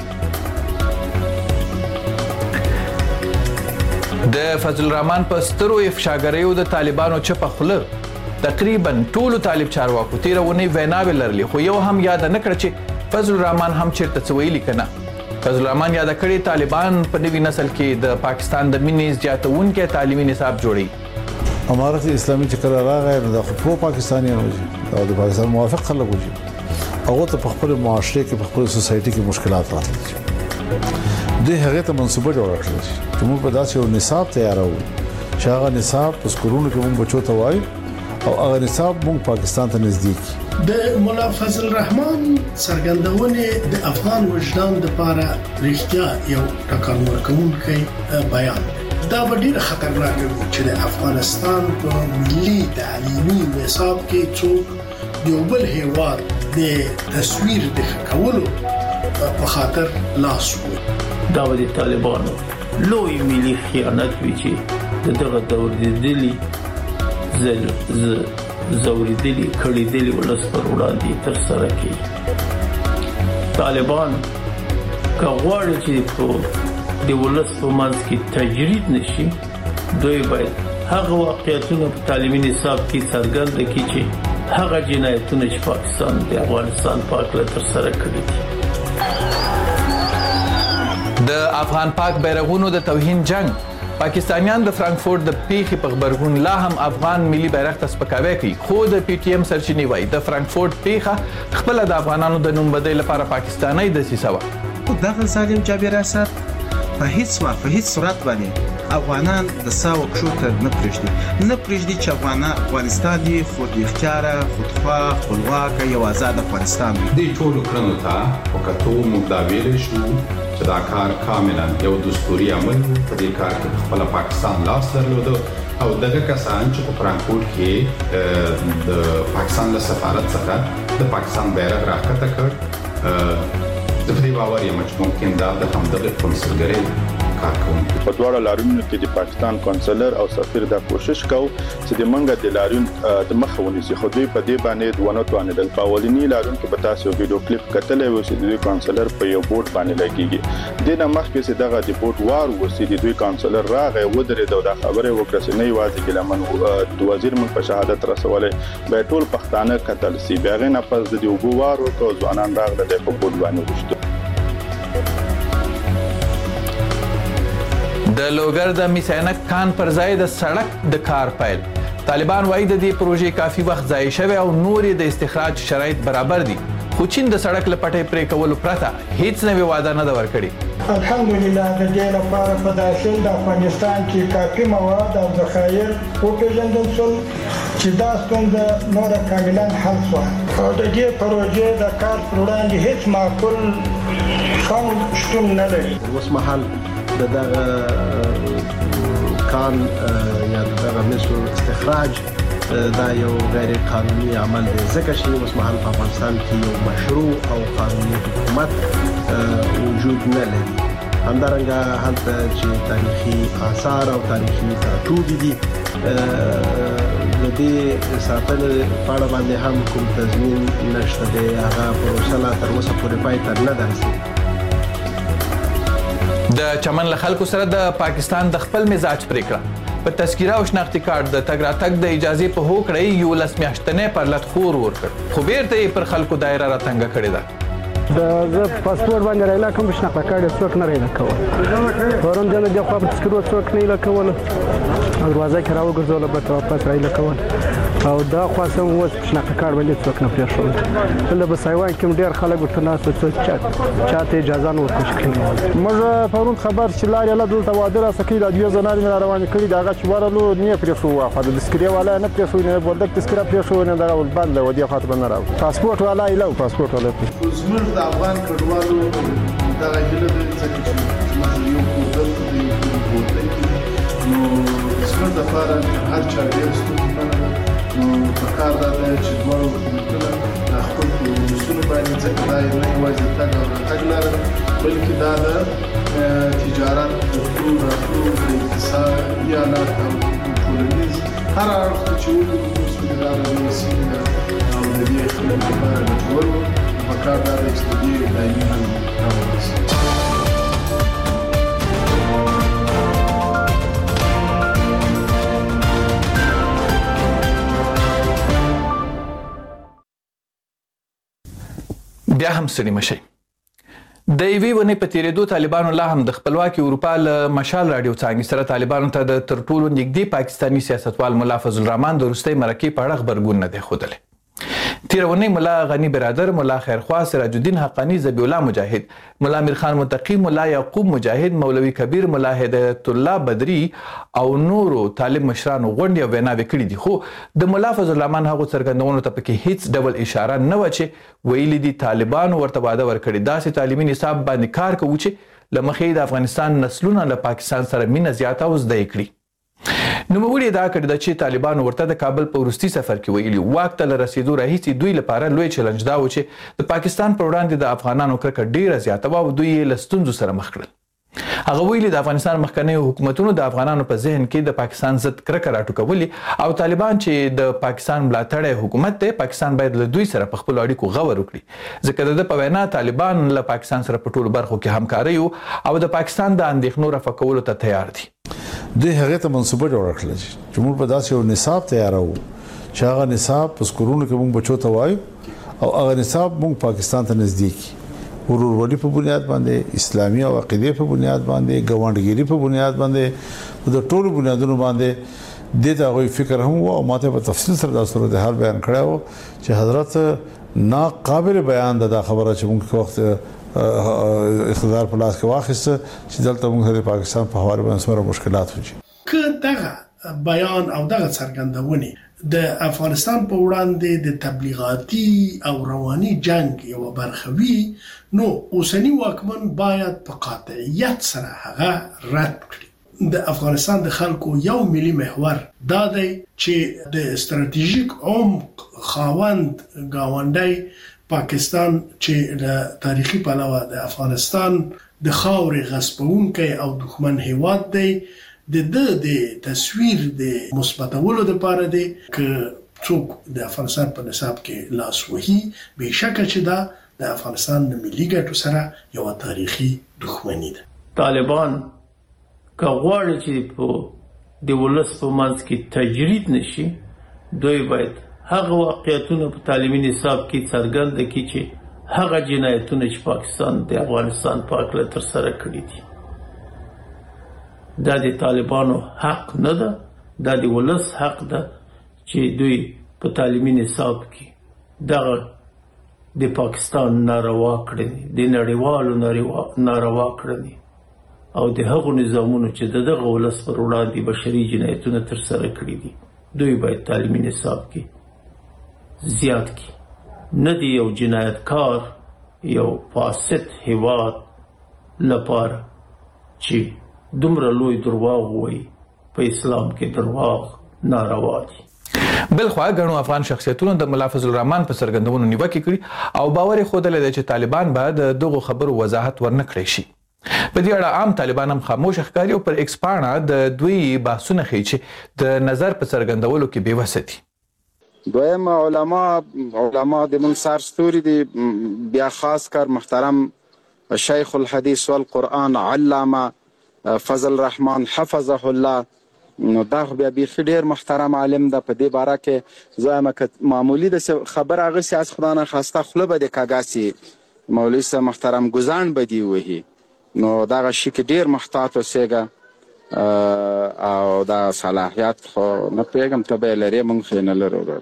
د فضل الرحمن په سترو افشاګریو د طالبانو چپه خوله تقریبا ټولو طالب چارواکو تیرونی ویناوي لرلي خو یو هم یاد نه کړ چې فضل الرحمن هم چیرته څویلی کنه فضل الرحمن یاد کړی طالبان په نوي نسل کې د پاکستان د مینې زیاتونکو تعلیمي نصاب جوړي امارت اسلامي چې کله راغی نو د خپل پاکستانیانو او د پاکستان موافق خلک وږي هغه ته په خپل معاشره کې په خپل سوسايټي کې مشکلات راځي د هغه ته منسوبه جوړ کړل چې موږ په داسې یو نصاب تیارو چې هغه نصاب په سکولونو کې موږ بچو ته وایي او هغه نصاب موږ پاکستان ته نږدې د مولا فضل الرحمن څرګندونه د افغان وجدان لپاره رښتیا یو ټکر ورکوونکی بیان دا ډیر خطرناک دی چې د افغانستان په ملي تعلیمي نصاب کې څوک یو بل هیواد د تصویر د کولو په خاطر لاس وي دا د طالبانو لوی ملي خیانت وی چې دغه دور د دلی زل ز زوریدلی کړي دلی ولس پر وړاندې تر سره کوي طالبان کغواړي چې په د ولس په منځ کې تجرید نشي دوی باید هغه واقعیتونه په تعلیمي نصاب کې څرګند کړي چې هغه جنایتونه چې پاکستان د افغانستان په اړه تر سره کړي دي د افغان پاک بیرغونو د توهین جنگ پاکستانیان د فرانکفورت د پیښې په خبرګون لا هم افغان ملي بیرغ ته سپکاوی کوي خو د پی ټی ایم سرچینی وایي د فرانکفورت پیښه خپل د افغانانو د نوم بدل لپاره پاکستاني د سیسوا خو دغه ظالم جابر اسد په هیڅ وخت په هیڅ صورت باندې افغانان د ساو کښو ته نه پرېږدي نه پرېږدي چې افغانان افغانستان دی خود اختیاره خودخواه خپلواکه یو آزاد افغانستان وي. دې ټولو کړنو ته په کتو موږ دا ویلی شو چې دا کار کاملا یو دستوري عمل و. په دې کار کې خپله پاکستان لاس درلوده او دغه کسان چې په فرانکفورټ کې د پاکستان له سفارت څخه د پاکستان بیرغ راښکته کړ، زه په دې باور یم چې ممکن دا د همدغې قونسلګرۍ په دواړو لارونو کې د پاکستان کونسلر او سفیر دا کوشش کو چې د منګه د لارون د مخه ونیسي، خو دوی په دې باندې ونه توانېدل. په اولنی لارون کې به تاسو ویډیو کلیپ کتلې و چې د کونسلر په یو بوټ باندې لګیږي. د نه مخکې چې دغه د بوټ وار وسی د دوی کونسلر راغی ودرېد او دا خبره وکړه چې نه یوازې ګلمن د وزیر ملک په شهادت رسولې به ټول پښتانه قتل سي. بیا غنه پس د یو بوار او ځوانان راغله د په بوټ باندې وشته. د لوګر د میسینک کان پر ځای د سړک د کار پیل. طالبان وایي د دې پروژې کافي وخت ضایع شوی او نورې د استخراج شرایط برابر دي، خو چین د سړک له پټۍ پرې کولو پرته هیڅ نوې وعده نه ده ورکړې. الحمدلله د دې لپاره په داخل د افغانستان کې کافي مواد او ذخایر وپېژندل شول چې دا ستونزه نوره کاملا حل شوه او د دې پروژې د کار پر وړاندې هیڅ معقول خنډ شتون نه لري. اوس مهال د دغه کان یا دغه مسو استخراج دا یو غیر قانوني عمل دی، ځکه چې اوس مهال په افغانستان کې یو مشروع او قانوني حکومت وجود نه لري. همدارنګه هلته چې تاریخي آثار او تاریخي ټاټوبې دي د دې ساتنې په اړه باندې هم کوم تضمین نشته دی، هغه پروسه لا تر اوسه پورې پای ته نه ده رسېدلې. د چمن له خلکو سره د پاکستان د خپل مزاج پریکړه په تذکیره او شناختي کارت د تګ راتګ د اجازې په هوکړه یولس میاشتنې پر لټ خور ورکړ، خو بیرته یې پر خلکو دایره راتنګه کړې ده. د زه پاسپورت باندې رایلا کوم شناخته کارت څوک نه رایلا کول، پرون د دې خو په تذکیرو څوک نه رایلا کول، دروازه کې راوګرځول به واپس رایلا کول او دا خاصه اوس شناخته کارت باندې څوک نه پریښول. بل به سایوان کې ډېر خلک ورته ناس څوک چاته اجازه نه ورکړي. موږ پرون خبر چې لارې له دلته واده را سکی د دوه زنانې را روان کړي دغه چې ورلو نه پریښو خو د تذکیره والا نه پریښو نه ولدک تذکیره پریښو نه دا ول بند و دی خاطر نه راو پاسپورت والا ایلو پاسپورت والا زموږ د افغان کډوالو دغه هیله د ځکه چې موږ یو کوډل دی کوډل نو زموږ د لپاره هر چا ډیر ستونزې نو په کار دا چې دوه حکومتونه خپل اصول باندې ځکه دا نه یوازې تګ او تګ لاره بلکې دا د تجارت د ټول راټول د اقتصادي حالات او ټولنیز هر اړخ چې وګورو چې دا د سیمه او د دې خلکو لپاره د جوړو په کار دا چې دې دایمي حل راوړي. بیا هم ستړي مشئ. د یوې ونې په تېرېدو طالبانو لا هم د خپلواکې اروپا له مشال راډیو څانګې سره طالبانو ته د تر ټولو نږدې پاکستاني سیاستوال ملا فضل الرحمن د وروستۍ مرکې په اړه غبرګون نه دی ښودلی. تېره اونۍ ملا غني برادر، ملا خیرخوا، سراج الدین حقانی، ذبیح الله مجاهد، ملا میرخان متقی، ملا یعقوب مجاهد، مولوي کبیر، ملا هدایت الله بدری او نورو طالب مشرانو غونډې او ویناوې کړي دي، خو د ملا فضل الرحمن هغو څرګندونو ته پکې هیڅ ډول اشاره نه وه چې ویلي دي طالبانو ورته وعده ورکړې داسې تعلیمي نصاب باندې کار کوو چې له مخې د افغانستان نسلونه له پاکستان سره مینه زیاته او زده یې کړي. نوموړي ادعا کړې ده چې طالبانو ورته د کابل په وروستي سفر کې ویلي واک ته له رسېدو راهیسې دوی لپاره لوی چلنج دا و چې د پاکستان پر وړاندې د افغانانو کرکه ډېره زیاته وه او دوی یې له ستونزو سره مخ کړل. هغه ویلي د افغانستان مخکنیو حکومتونو د افغانانو په ذهن کې د پاکستان ضد کرکه راټوکولې او طالبان چې د پاکستان ملاتړی حکومت دی پاکستان باید له دوی سره په خپلو اړیکو غور وکړي، ځکه د ده په وینا طالبان له پاکستان سره په ټولو برخو کې همکاري او د پاکستان د اندېښنو رفع کولو ته تیار دي. دوی هغه ته منصوبه جوړه کړله چې موږ په داسې یو نصاب تیارو چې هغه نصاب په سکولونو کې موږ بچو ته وایو او هغه نصاب موږ پاکستان ته نزدیک ورورولي په بنیاد باندې، اسلامي او عقیدې په بنیاد باندې، ګاونډګيري په بنیاد باندې، د ټولو بنیادونو باندې د دغه فکر هم او ماته په تفصیل سره د صورتحال بیان کړو چې حضرت ناقابل بیان ده خبره چې موږ وخت اقتدار په لاس کې واخیسته چې دلته موږ د پاکستان په حواله باندې سمره مشکلات وشي. که دغه بیان او دغه څرګندونې د افغانستان په وړاندې د تبلیغاتي او رواني جنگ یو برخه وي نو اوسنی واکمن باید په قاطعیت سره هغه رد کړي. د افغانستان د خلکو یو ملي محور دا دی چې د استراتیژیک عمق خاوند گاونډي پاکستان چې د تاریخي پلوه د افغانستان د خاورې غصبونکي او دښمن هیواد دی د د د تصویر د مثبتولو لپاره دی که څوک د افغانستان په نصاب کې لاس وهي به شک چې دا د افغانستان د ملي ګټو سره یو تاریخي دښمنی ده. طالبان که غواړي چې په د ولس په منځ کې تجرید نشي دوی باید هغه واقعیتونه په تعلیمي نصاب کې څرګند کړي چې هغه جنایتونه چې پاکستان د افغانستان په اړه تر سره کړي دي دا د طالبانو حق نه ده، دا د ولس حق ده چې دوی په تعلیمي نصاب کې دغه د پاکستان ناروا کړنې د نړیوالو ناروا کړنې او د هغو نظامونو چې دغه ولس پر وړاندې بشري جنایتونه تر سره کړي دي دوی باید تعلیمي نصاب کې زیات کړي، نه دی یو جنایتکار یو فاسد هیواد لپاره چې دومره لوی درواغ وایي په اسلام کې درواغ ناروا دي. بلخوا غنو افغان شخصیتونو د ملافظ الرحمن په سرګندونو نیوکه کړي او باور خوده لري چې طالبان بعد دغه خبرو وضاحت ورنکړي شي. په دې اړه عام طالبان هم خاموش ښکاري او پر ایکسپانا د دوی بحثونه کوي چې د نظر په سرګندولو کې بې وسه دي. دویم علما علما د منصار ستوري دي، بیا خاص کر محترم شیخ الحدیث والقرآن علامه فضل الرحمن حفظه الله، نو دا بیا بیخي ډیر محترم عالم ده. په دې باره کې زه که معمولی د خبر هغه سیاست خدانه خواسته خوله به د کاګاسي مولوي صاحب محترم ګزان به دي وهي، نو دغه شي کې ډیر محتاط اوسېږه او دا صلاحیت خو نه پوهېږم ته به یې لرې موږ خو یې نه لرو.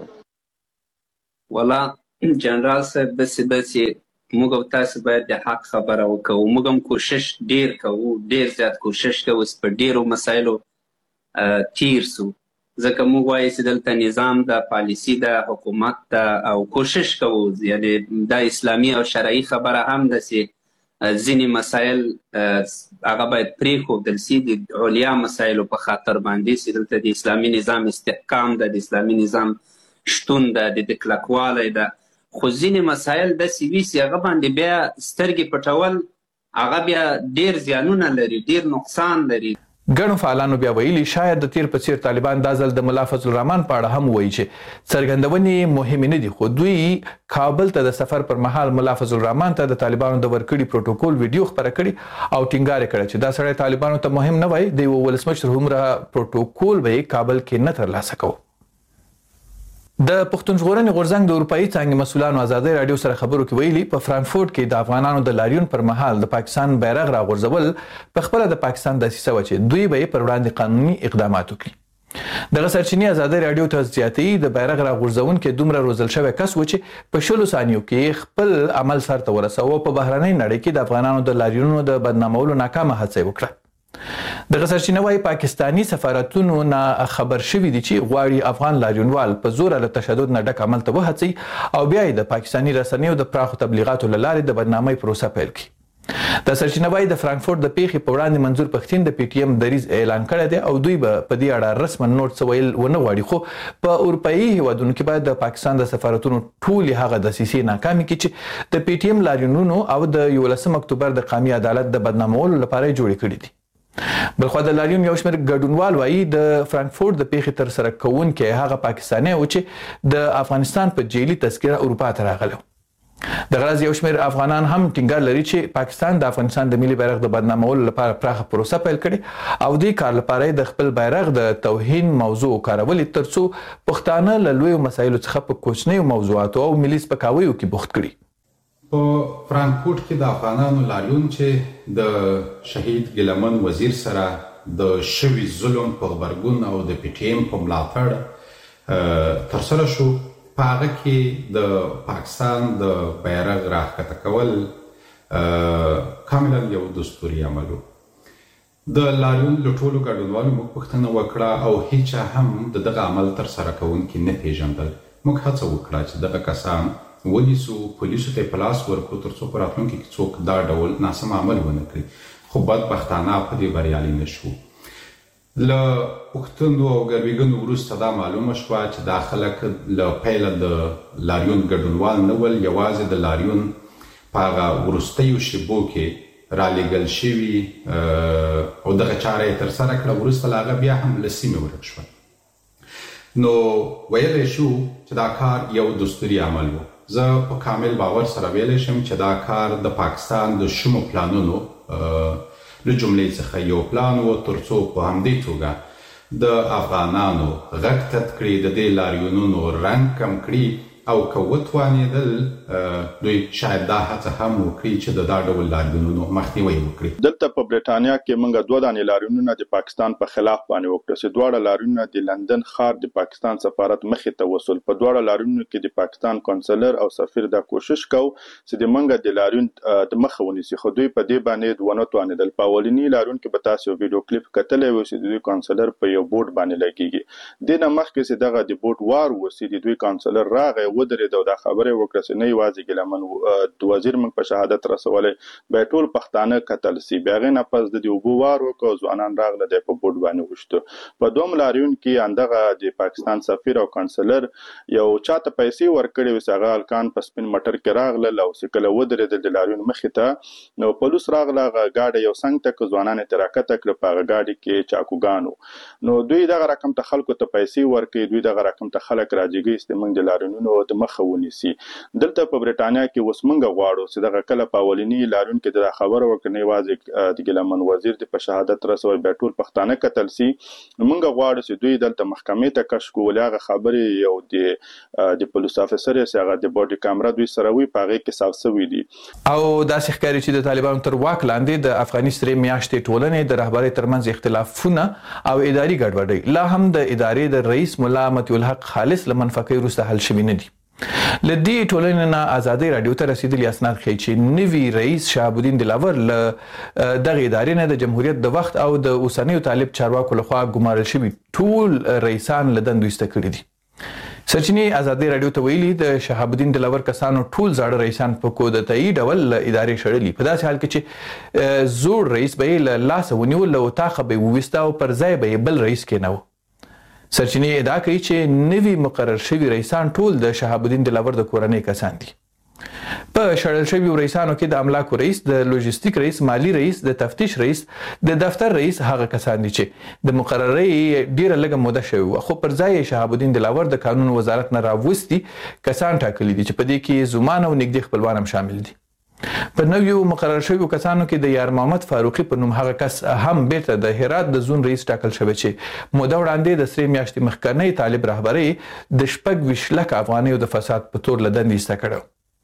والله جنرال صاحب داسې ده چې موږ او تاسو باید د حق خبره وکړو. موږ هم کوشش ډیر کوو، ډیر زیات کوشش کوو چې په ډیرو مسایلو تیر سو، ځکه موږ وایو چې دلته نظام د پالیسي د حکومت د او کوشش کوو یعنې دا اسلامي او شرعي خبره هم ده چې ځینې مسایل هغه باید پرېښودل سي د علیا مسایلو په خاطر باندې چې دلته د اسلامي نظام استحکام ده، د اسلامي نظام شتون ده، د د کلکوالی ده. خو ځینې مسایل داسې وي چې هغه باندې بیا سترګې پټول هغه بیا ډېر زیانونه لري، ډېر نقصان لري. ګڼو فعالانو بیا ویلي شاید د تیر په څیر طالبان دا ځل د ملا فضل الرحمن په اړه هم وایي چې څرګندونې مهمې نه دي، خو دوی کابل ته د سفر پر مهال ملا فضل الرحمن ته د طالبانو د ورکړي پروتوکول ویډیو خبره کړي او ټینګار یې کړی چې دا سړی طالبانو ته مهم نه وای، د یو ولسمشر هومره پروتوکول به یې کابل کې نه ترلاسه کوو. د پښتون ژغورنې غورځنګ د اروپایي څانګې مسؤلانو ازادۍ راډیو سره خبرو کې ویلي په فرانکفورت کې د افغانانو د لاریون پر مهال د پاکستان بیرغ راغورځول په خپله د پاکستان دسیسه وه چې دوی به یې پر وړاندې قانوني اقدامات وکړي. دغه سرچینې ازادۍ راډیو ته زیاتوي د بیرغ راغورځونکي دومره روزل شوی کس و چې په شلو ثانیو کې خپل عمل سرته ورسوه او په بهرنۍ نړۍ کې د افغانانو د لاریونونو د بدنامولو ناکامه هڅه یې وکړه. دغه سرچینه وايي پاکستانی سفارتونو نه خبر شوي دي چې غواړي افغان لاریونوال په زور له تشدد نه ډک عمل ته وهڅي او بیا یې د پاکستانی رسنیو د پراخو تبلیغاتو له لارې د بدنامۍ پروسه پیل کړي. د سرچینه وايي د فرانکفورت د پیښې په وړاندې منظور پښتين د پی ټی ایم دریز اعلان کړی دی او دوی به په دې اړه رسما نوټ څه ویل ونه غواړي، خو په اروپایي هیوادونو کې باید د پاکستان د سفارتونو ټولې هغه دسیسې ناکامې کړي چې د پی ټی ایم لاریونونو او د یولسم اکتوبر د قومي عدالت د بدنامولو لپاره جوړې کړي دي. بلخوا د لاریون یو شمېر ګډونوال وایي د فرانکفورت د پیښې تر سره کوونکی هغه پاکستانی و چې د افغانستان په جیلي تذکره اروپا ته راغلی. د غرض یو شمېر افغانان هم ټینګار لري چې پاکستان د افغانستان د ملي بیرغ د بدنامولو لپاره پراخه پروسه پیل کړې او دې کار لپاره د خپل بیرغ د توهین موضوع کارولې ترڅو پښتانه له لویو مسایلو څخه په کوچنیو موضوعاتو او ملي سپکاویو کې بوخت کړي. په فرانکفورت کې د افغانانو لاریون چې د شهید ګیلمن وزیر سره د شوي ظلم په غبرګون او د پی ټی ایم په ملاتړ ترسره شو، په هغه کې د پاکستان د بیرغ راښکته کول کاملا یو دستوري عمل و. د لاریون له ټولو ګډونوالو موږ پوښتنه وکړه او هیچا هم د دغه عمل ترسره کوونکي نه پېژندل. موږ هڅه وکړه چې دغه کسان ونیسو، پولیسو ته یې په لاس ورکړو تر څو په راتلونکي کې څوک دا ډول ناسم عمل ونه کړي، خو بدبختانه په دې بریالي نه شو. له پوښتنو او ګروېږنو وروسته دا معلومه شوه چې دا خلک له پیله د لاریون ګډونوال نه ول، یوازې د لاریون په هغه وروستیو شېبو کې رالیږل شوي او دغه چاره یې ترسره کړه. وروسته له هغه بیا هم له سیمې ورک شول. نو ویلی شو چې دا کار یو دستوري عمل و. زه په کامل باور سره ویلی شم چې دا کار د پاکستان د شومو پلانونو له جملې څخه یو پلان و تر څو په همدې توګه د افغانانو غږ تت کړي، د دې لاریونونو رنګ کم کړي او که وتوانېدل دوی شاید دا هڅه هم وکړي چې د دا ډول لاریونونو مخنیوی وکړي. دلته په برېټانیا کې موږ دوه دانې لاریونونه د پاکستان په خلاف باندې وکړه چې دواړه لاریونونه د لندن ښار د پاکستان سفارت مخې ته وصول. په دواړه لاریونونو کې د پاکستان کونسلر او سفیر دا کوشش کو چې د موږ د لاریون د مخه ونیسي، خو دوی په دې باندې ونه توانېدل. په اولني لاریون کې به تاسو ویډیو کلیپ کتلی و چې د دوی کونسلر په یو بورډ باندې لګېږي. دې نه مخکې چې دغه د بورډ وار وسي، د دوی کونسلر راغی ودرېد او دا خبره وکړه چې نه یوازې ګیلمن وزیر موږ په شهادت رسولی، بیا ټول پښتانه قتل سي. بیا هغې نه پس د دې اوبو وار وکړه، ځوانان راغله دی په بورډ باندې وشتو. په دوم لاریون کې همدغه د پاکستان سفیر او کونسلر یو چاته پیسې ورکړې وې چې هغه هلکان په سپین موټر کې راغلل او چې کله ودرېدل د لاریون مخې ته، نو پولیس راغله، هغه ګاډی یو څنګ ته کړه، ځوانان یې ترې راکښته کړه، په هغه ګاډي کې چاقوګان و. نو دوی دغه رقم ته خلکو ته پیسې ورکوي، دوی دغه رقم ته خلک راجګوي چې موږ د لاریونونو د مخه ونیسي. دلته په برېټانیا کې اوس موږ غواړو چې دغه کله په اولني لاریون کې دا خبره وکړه نه یوازې د ګیلمن وزیر د په شهادت رسوي، بیا ټول پښتانه قتل سي. موږ غواړو چې دوی دلته محکمې ته کش کول، هغه خبرې یو د د پولیس افسر یې هغه د بورډ کیمرا دوی سره وي، په هغې کې صاف سوي دي. او داسې ښکاري چې د طالبانو تر واک لاندې د افغاني سرې میاشتې ټولنې د رهبرۍ ترمنځ اختلافونه او اداري ګډوډۍ لا هم د ادارې د رئیس ملا مطیع الحق خالص له منفقې وروسته حل شوي نه دي. له دې ټولنې نه ازادۍ راډیو ته رسېدلي اسناد ښیي چې نوي رئیس شهاب الدین دلاور له دغه ادارې نه د جمهوریت د وخت او د اوسنیو طالب چارواکو لخوا ګمارل شوي ټول رئیسان له دندو ایسته کړي دي. سرچینې ازادۍ راډیو ته ویلي د شهاب الدین دلاور کسانو ټول زاړه رئیسان په کودتایي ډول له ادارې شړلي، په داسې حال کې چې زوړ رئیس به یې له لاسه ونیول، له اطاقه به یې وویسته او پر ځای به یې بل رئیس کېناوه. سرچینې ادعا کوي چې نوي مقرر شوي رئیسان ټول د شهاب الدین دلاور د کورنۍ کسان دي. په شړل شویو رئیسانو کې د املاکو رئیس، د لوجستیک رئیس، مالی رئیس، د تفتیش رئیس، د دفتر رئیس هغه کسان دي چې د مقررۍ ډیره لږه موده شوې وه، خو پر ځای یې شهاب الدین دلاور د قانون وزارت نه راوستي کسان ټاکلي دي چې په دې کې زومان او نږدې خپلوان هم شامل دي. په نویو مقرر شویو کسانو کې د یار محمد فاروقي په نوم هغه کس هم بیرته د هرات د زون رئیس ټاکل شوی چې موده وړاندې د سرې میاشتې مخکنۍ طالب رهبرۍ د شپږ ویشت لکه افغانیو د فساد په تور له دندې ایسته کړی.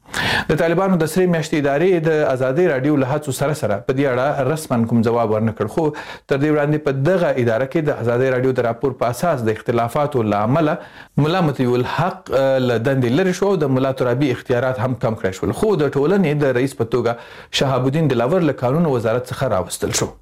د طالبانو د سرې میاشتې ادارې د ازادۍ راډیو له هڅو سره سره په دې اړه رسما کوم ځواب ورنه کړ، خو تر دې وړاندې په دغه اداره کې د ازادۍ راډیو د راپور په اساس د اختلافاتو له امله ملا مطیع الحق له دندې لرې شو او د ملا ترابي اختیارات هم کم کړای شول، خو د ټولنې د رئیس په توګه شهاب الدین دلاور له قانون وزارت څخه راوستل شو.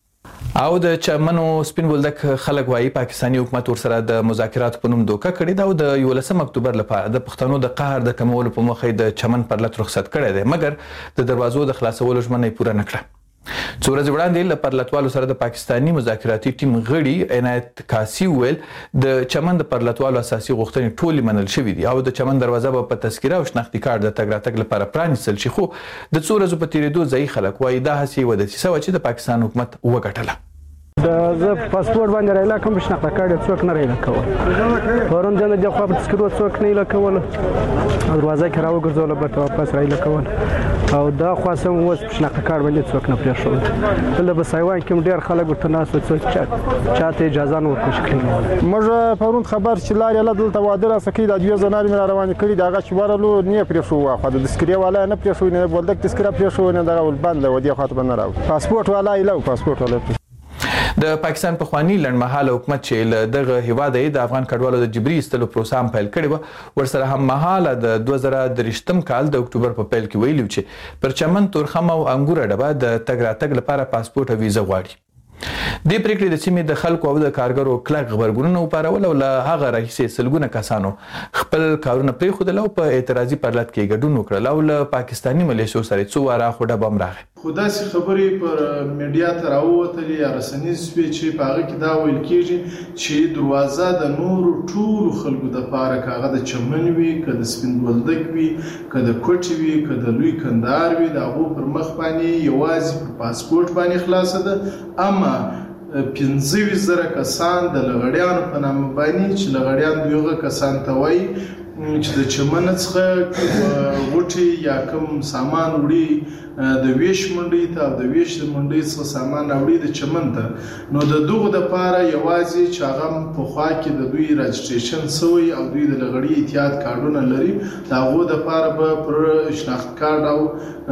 او د چمنو سپین بولدک خلک وایي پاکستاني حکومت ورسره د مذاکراتو په نوم دوکه کړې ده او د یولسم اکتوبر لپاره د پښتنو د قهر د کمولو په موخه د چمن پرلط رخصت کړی دی، مګر د دروازو د خلاصولو ژمنه یې پوره نه کړه. څو ورځې وړاندې له پرلطوالو سره د پاکستاني مذاکراتي ټیم غړي عنایت کاسي وویل د چمن د پرلطوالو اساسي غوښتنې ټولې منل شوي دي او د چمن دروازه به په تذکره او شناختي کارت د تګ راتګ لپاره پرانیستل شي، خو د څو ورځو په تېرېدو ځایي خلک وایي دا هسې یوه دسیسه وه چې د پاکستان حکومت وګټله. د زه پاسپورت باندې رایله کوم شناخته کارت یې څوک نه رایله کول، پرون جان د خوا په تذکرو څوک نه ایله کول، دروازه کې راوګرځوله بېرته واپس رایله کول او دا خوا سم اوس په شناخته کارت باندې څوک نه پرېښود. دلته په سایوان کې هم ډېر خلک ورته ناست وو، څوک چا ته اجازه نه ورکړل شي. موږ پرون خبر چې لارې الله دلته واده راسه کوي، دا دوې زنانې مې را روانې کړي، د هغه چې ورغلو نه یې پرېښو، خو د تذکرې والا یې نه پرېښو، نه بولدک تذکره پرېښو، نه دغه بندله وه، دې خوا ته به نه راوړو. پاسپورټ والا ایله و، پاسپورټ والا د پاکستان پخوانی لنډمهاله حکومت چې له دغه هیواد د افغان کډوالو د جبري ایستلو پروسه هم پیل کړې وه، ورسره هم مهاله د دوه زره درویشتم کال د اکتوبر په پیل کې ویلي چې پر چمن، تورخم او انګوره ډبه د تګ راتګ لپاره پاسپورت او ویزه غواړي. دې پریکړې د سیمې د خلکو او د کارګرو کلک غبرګونونه وپارول او له هغه راهیسې سلګونه کسانو خپل کارونه پرېښودل او په اعتراضي پرلط کې ګډون وکړل او له پاکستاني ملیشو سره څو واره خو ډبه هم راغی. خو داسې خبرې پر میډیا ته راووتلې یا رسنیز شوې چې په هغه کې دا ویل کېږي چې دروازه د نورو ټولو خلکو دپاره که هغه د چمن وي، که د سپین بولدک وي، که د کوټې وي، که د لوی کندهار وي، د هغو پر مخ باندې یوازې پر پاسپورټ باندې خلاصه ده. اما پنځه ویشت زره کسان د لغړیانو په نامه باندې چې لغړیان دوی هغه کسان ته وایي چې د چمن څخه غوټې یا کوم سامان وړي د ویش منډۍ ته او د ویش د منډۍ څخه سامان راوړي د چمن ته، نو د دغو دپاره یوازې چې هغه پخوا کې د دوی راجسټریشن سوی او دوی د لغړي اتحاد کارډونه لري، د هغو دپاره به پر شناخت کارډ او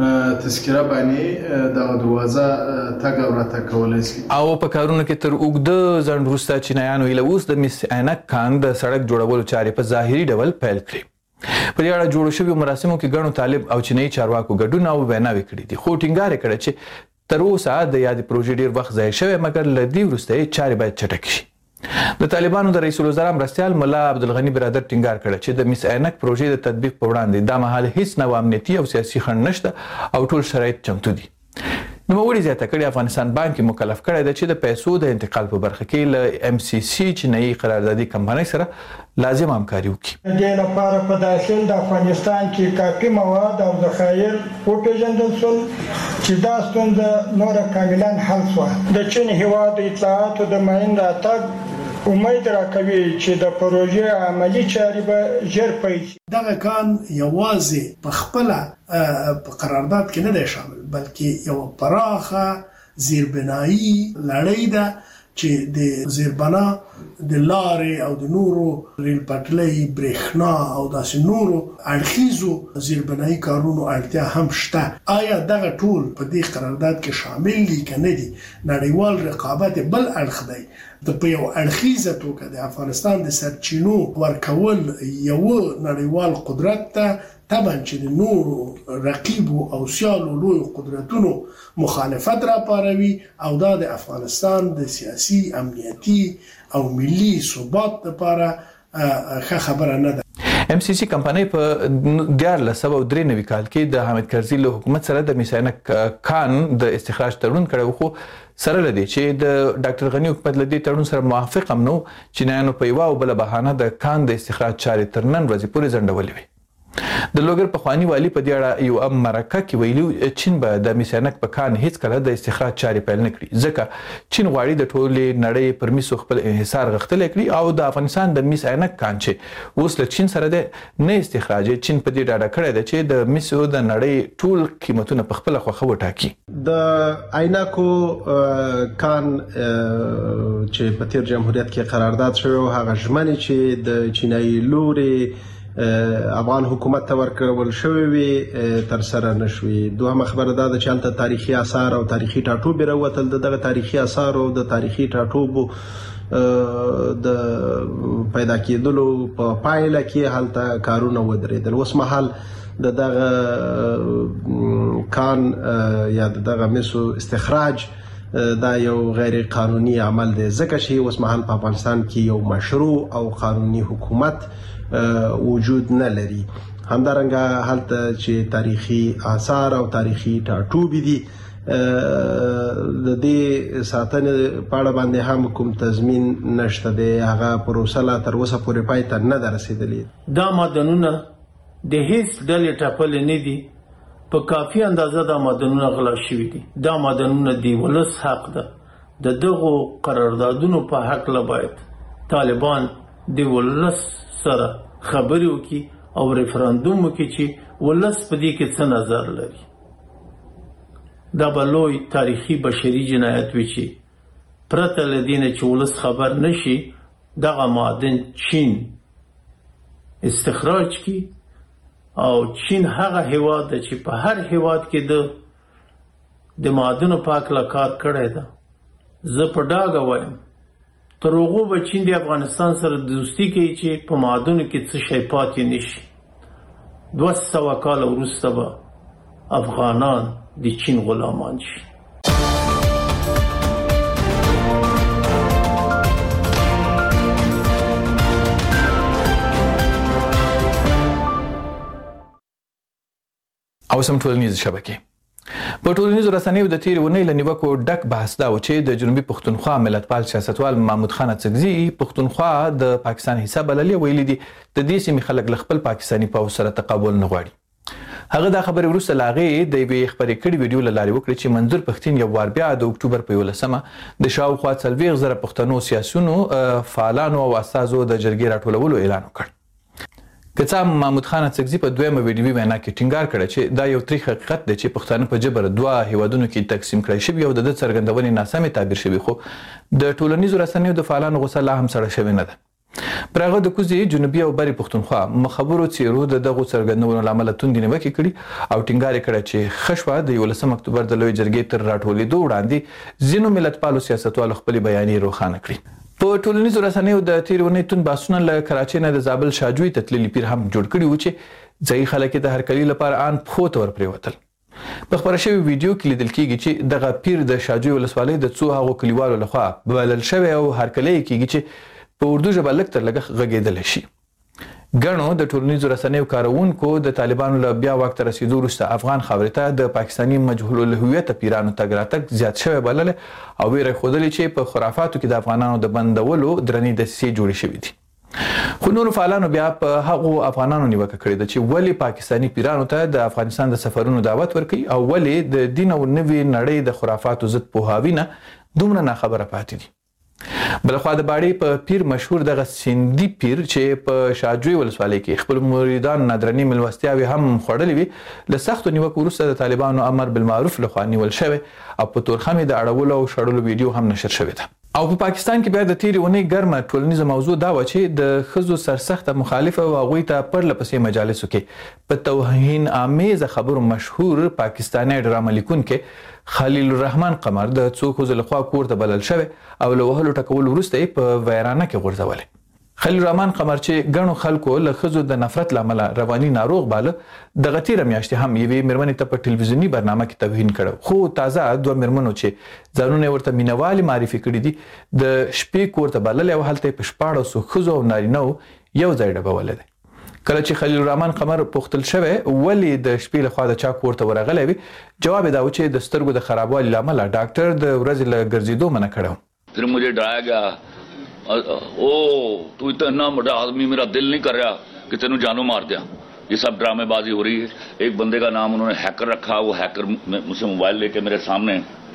تذکره باندې دغه دروازه تګ او راتګ کولی شي. او په کارونو کې تر اوږده ځنډ وروسته چینایانو ایله اوس د مس عینک کان د سړک جوړولو چارې په ظاهري ډول پیل کړې. په دې اړه جوړو شویو مراسمو کې ګڼو طالب او چینایي چارواکو ګډون او ویناوې کړي دي، خو ټینګار یې کړی چې تر اوسه د یادې پروژې ډېر وخت ضایع شوی، مګر له دې وروسته یې چارې باید چټکې شي. د طالبانو د رئیس الوزرا مرستیال ملا عبدالغني برادر ټینګار کړی چې د مس عینک پروژې د تطبیق په وړاندې دا مهال هیڅ نوع امنیتي او سیاسي خنډ نشته او ټول شرایط چمتو دي. نوموړي زیاته کړې افغانستان بانک مکلف کړی دی چې د پیسو د انتقال په برخه کې له ام سی سی چینایي قراردادي کمپنۍ سره لازم همکاري وکړي. د لپاره په داخل د افغانستان کې کافي مواد او ذخایر وپېژندل شول چې دا ستونزه نوره کاملا حل شوه. د چین هیواد اطلاعاتو د معین راتګ امید راکوي چې د پروژې عملی چارې به ژر پیل شي. دغه کان یوازې په خپله په قرارداد کې نه دی شامل، بلکې یوه پراخه زیربنایي لړۍ ده چې د زیربنا د لارې او د نورو ریل پټلۍ، برېښنا او داسې نورو اړخیزو زیربنایي کارونو اړتیا هم شته. آیا دغه ټول په دې قرارداد کې شامل دي که نه دي؟ نړیوال رقابت بل اړخ دی. د په یو اړخیزه توګه د افغانستان د سرچینو ورکول یو نړیوال قدرت ته طبعا چې د نورو رقیبو او سیالو لوی قدرتونو مخالفت را پاروي او دا د افغانستان د سیاسي، امنیتي او ملي ثبات لپاره ښه خبره نه ده. ام سی سی کمپنۍ په دیارلس سوه او درې نوي کال کې د حامد کرزي له حکومت سره د مس عینک کان د استخراج تړون کړی، خو سره له دې چې د ډاکټر غني حکومت له دې تړون سره موافق هم نه و، چینایانو په یوه او بله بهانه د کان د استخراج چارې تر نن ورځې پورې ځنډولې وې. د لوګر پخوانی والي په دې اړه یو مرکه کې ویلي چین به د مس عینک په کان هیڅکله د استخراج چارې پیل نه کړي، ځکه چین غواړي د ټولې نړۍ پر مسو خپل انحصار غښتلی کړي او د افغانستان د مس عینک کان چې اوس له چین سره دی نه استخراج، چین په دې ډاډه کړی دی چې د مسو د نړۍ ټول قیمتونه په خپله خوښه وټاکي. د عینکو کان چې په تیر جمهوریت کې قرارداد شوی و، هغه ژمنې چې د چینایي لوري افغان حکومت ته ورکول شوی وي تر سره نشوي. دوهمه خبره دا ده چې هلته تاریخي آثار او تاریخي ټاټوبې راوتل. د دغه تاریخي آثارو او د تاریخي ټاټوبو د پیدا کېدلو په پایله کې هلته کارونه ودرېدل. اوس مهال د دغه کان یا د دغه مسو استخراج دا یو غیر قانوني عمل دی، ځکه چې اوس مهال په افغانستان کې یو مشروع او قانوني حکومت وجود نه لري. همدارنګه هلته چې تاریخي آثار او تاریخي ټاټوبې دي، د دې ساتنې په اړه باندې هم کوم تضمین نشته دی. هغه پروسه لا تر اوسه پورې پای ته نه ده رسېدلې. دا معدنونه د هیڅ ډلې ټاپلې نه دي، په کافي اندازه دا معدنونه غلا شوي دي. دا معدنونه د ولس حق ده. د دغو قراردادونو په هکله باید طالبان د ولس سره خبرې وکړي او ریفرندوم وکړي چې ولس په دې کې څه نظر لري. دا به لوی تاریخي بشري جنایت وي چې پرته له دې نه چې ولس خبر نشي دغه معدن چین استخراج کړي. او چین هغه هیواد ده چې په هر هیواد کې د د معدنو په هکله کار کړی ده، زه په ډاګه وایم تر هغو به چین د افغانستان سره دوستي کوي چې په معادنو کې څه شی پاتې نشي. دوه سوه کاله وروسته به افغانان د چین غلامان شي. او سم ټولنیز شبکې په ټولنیزو رسنیو د تیرې اونۍ له نیوکو ډک بحث دا و چې د جنوبي پښتونخوا ملتپال سیاستوال محمود خان اڅکزي پښتونخوا د پاکستان حصہ بللې ویلي دي د دې سیمې خلک له خپل پاکستاني پوځ سره تقابل نه غواړي. هغه دا خبرې وروسته له هغې د یوې خپرې کړې ویډیو له لارې وکړې چې منظور پښتين یو وار بیا د اکتوبر په یولسمه د شاوخوا څلوېښت زره پښتنو سیاسیونو فعالانو او استازو د جرګې راټولولو اعلان وکړ. که څه هم محمود خان اڅکزي په دویمه ویډیوي وینا کې ټینګار کړی چې دا یو تریخ حقیقت دی چې پښتانه په جبر دوه هیوادونو کې تقسیم کړی شوي او د ده څرګندونې ناسمې تعبیر شوي، خو د ټولنیزو رسنیو د فعالانو غوسه لا هم سړه شوې نه ده. پر هغه د کوزي جنوبي او بري پښتونخوا مخبرو څیرو د دغو څرګندونو له امله توندې نیوکې کړي او ټینګار یې کړی چې ښه شوه د یولسم اکتوبر د لویې جرګې تر راټولېدو وړاندې ځینو ملتپالو سیاستوالو خپلې بیانیې روښانه کړي. په ټولنیزو رسنیو د تیرې اونۍ توند بحثونه له کراچۍ نه د زابل شاجوي ته تللي پیر هم جوړ کړي وو چې ځایي خلک یې د هرکلي لپاره ان پښو ته ورپرېوتل. په خپره شوې ویډیو کې لیدل کېږي چې دغه پیر د شاجوي ولسوالۍ د څو هغو کلیوالو لخوا بلل شوی او هرکلی یې کېږي چې په اردو ژبه لږ تر لږه غږېدلی شي. ګڼو د ټولنیزو رسنیو کاروونکو د طالبانو له بیا واک ته رسېدو وروسته افغان خاورې ته د پاکستاني مجهول الهویته پیرانو تګ راتګ زیات شوی بللی او ویره یې ښودلې چې په خرافاتو کې د افغانانو د بندولو درنې دسیسې جوړې شوي دي. خو نورو فعالانو بیا په هغو افغانانو نیوکه کړې ده چې ولې پاکستاني پیرانو ته د افغانستان د سفرونو دعوت ورکوي او ولې د دین او نوې نړۍ د خرافاتو ضد پوهاوي نه دومره ناخبره پاتې دي. بلخوا د باړې په پیر مشهور دغه سیندي پیر چې په شاجوي ولسوالۍ کې خپل مریدان نادرنې ملوستیاوې هم خوړلې وي له سختو نیوکو وروسته د طالبانو امر بالمعروف لخوا نیول شوی او په تورخم د اړولو او شړلو ویډیو هم نشر شوې ده. او په پاکستان کې بیا د تیرې اونۍ ګرمه ټولنیزه موضوع دا وه چې د ښځو سرسخته مخالفه او هغوی ته پرله پسې مجالسو کې په توهین آمیزه خبرو مشهور پاکستانی ډرامه لیکونکی خلیل الرحمن قمر د څو ښځو لخوا کور ته بلل شوی او له وهلو ټکولو وروسته یې په ویرانه کې غورځولی. خلیل الرحمن قمر چې ګڼو خلکو له ښځو د نفرت له امله رواني ناروغ باله دغه تیره میاشتې هم یوې مېرمنې ته په ټلویزیوني برنامه کې توهین کړی، خو تازه دوه مېرمنو چې ځانونه یې ورته مینهوالې معرفي کړي دي د شپې کور ته بللی او هلته یې په شپاړسو ښځو او نارینهو یو ځای ډبولی دی. کله چې خلیل الرحمن قمر پوښتل شوی ولې د شپې لخوا د چا کور ته ورغلی وي، جواب یې دا و چې د سترګو د خرابوالي له امله ډاکټر د ورځې له ګرځېدو منع کړی و. پھر مجھے ڈرایا گیا او تو اتنا بڑا آدمی میرا دل نہیں کر رہا کہ تینوں جانو مار دیا. یہ سب ڈرامے بازی ہو رہی ہے. ایک بندے کا نام انہوں نے ہیکر رکھا، وہ ہیکر مجھ سے موبائل لے کے میرے سامنے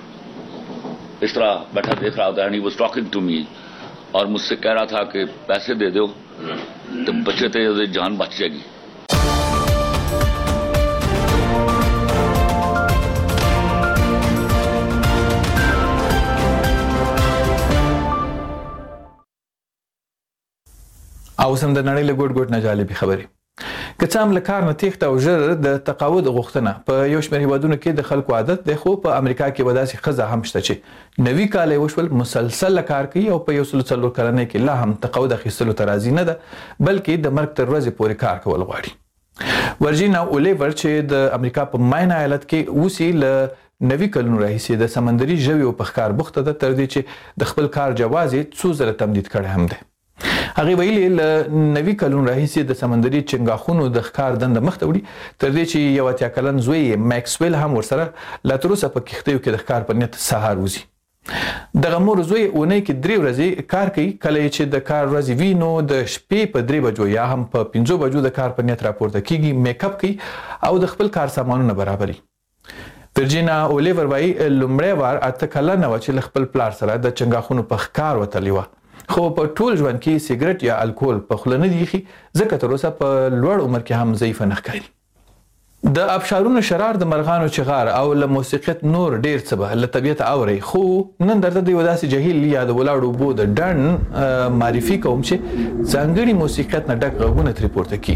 اس طرح بیٹھا دیکھ رہا ہوتا ہے. ہی واز ٹاکنگ ٹو می اور مجھ سے کہہ رہا تھا کہ پیسے دے دو تو بچے تھے جان بچ جائے گی. او سم د نړۍ له ګوټ ګوټ نه جالبې خبرې. که څه هم له کار نه تېښته او ژر د تقاعد غوښتنه په یو شمېر هیوادونو کې د خلکو عادت دی، خو په امریکا کې به داسې ښځه هم شته چې نوي کاله یې وشول مسلسل کار کوي او په یو سلو څلور کلنۍ کې لا هم تقاعد اخیستلو ته راضي نه ده، بلکې د مرګ تر ورځې پورې کار کول غواړي. ورجینا اولیور چې د امریکا په ماین ایالت کې اوسي له نوي کلونو راهیسې د سمندري ژویو په ښکار بوخته ده، تر دې چې د خپل کار جواز یې څو ځله تمدید کړی هم دی. هغې ویلي له نوي کلونو راهیسې د سمندري چنګاښونو د ښکار دنده مخته وړي، تر دې چې یو اتیا کلن زوی یې میکسویل هم ورسره لا تراوسه په کښتیو کې د ښکار په نیت سهار وځي. دغه مور زوی اونۍ کې درې ورځې کار کوي، کله چې د کار ورځې وي نو د شپې په درې بجو یا هم په پنځو بجو د کار په نیت راپورته کیږي، میک اپ کوي او د خپل کار سامانونه برابري. ورجینا اولیور وایي لومړی وار اته کلنه وه چې له خپل پلار سره د چنګاښونو په ښکار وتلې وه، خو په ټول ژوند کې سیګرټ یا الکول په خوله نه دي ایښي، ځکه تر اوسه په لوړ عمر کې هم ضعیفه نه ښکاري. د ابشارونو شرار، د مرغانو چغار او له موسیقیت نور ډیر څه به له طبیعته اورئ، خو نن درته د یو داسې جهیل یا د ولاړو اوبو د ډنډ معرفي کوم چې ځانګړي موسیقیت نه ډک غږونه ترې پورته کیږي.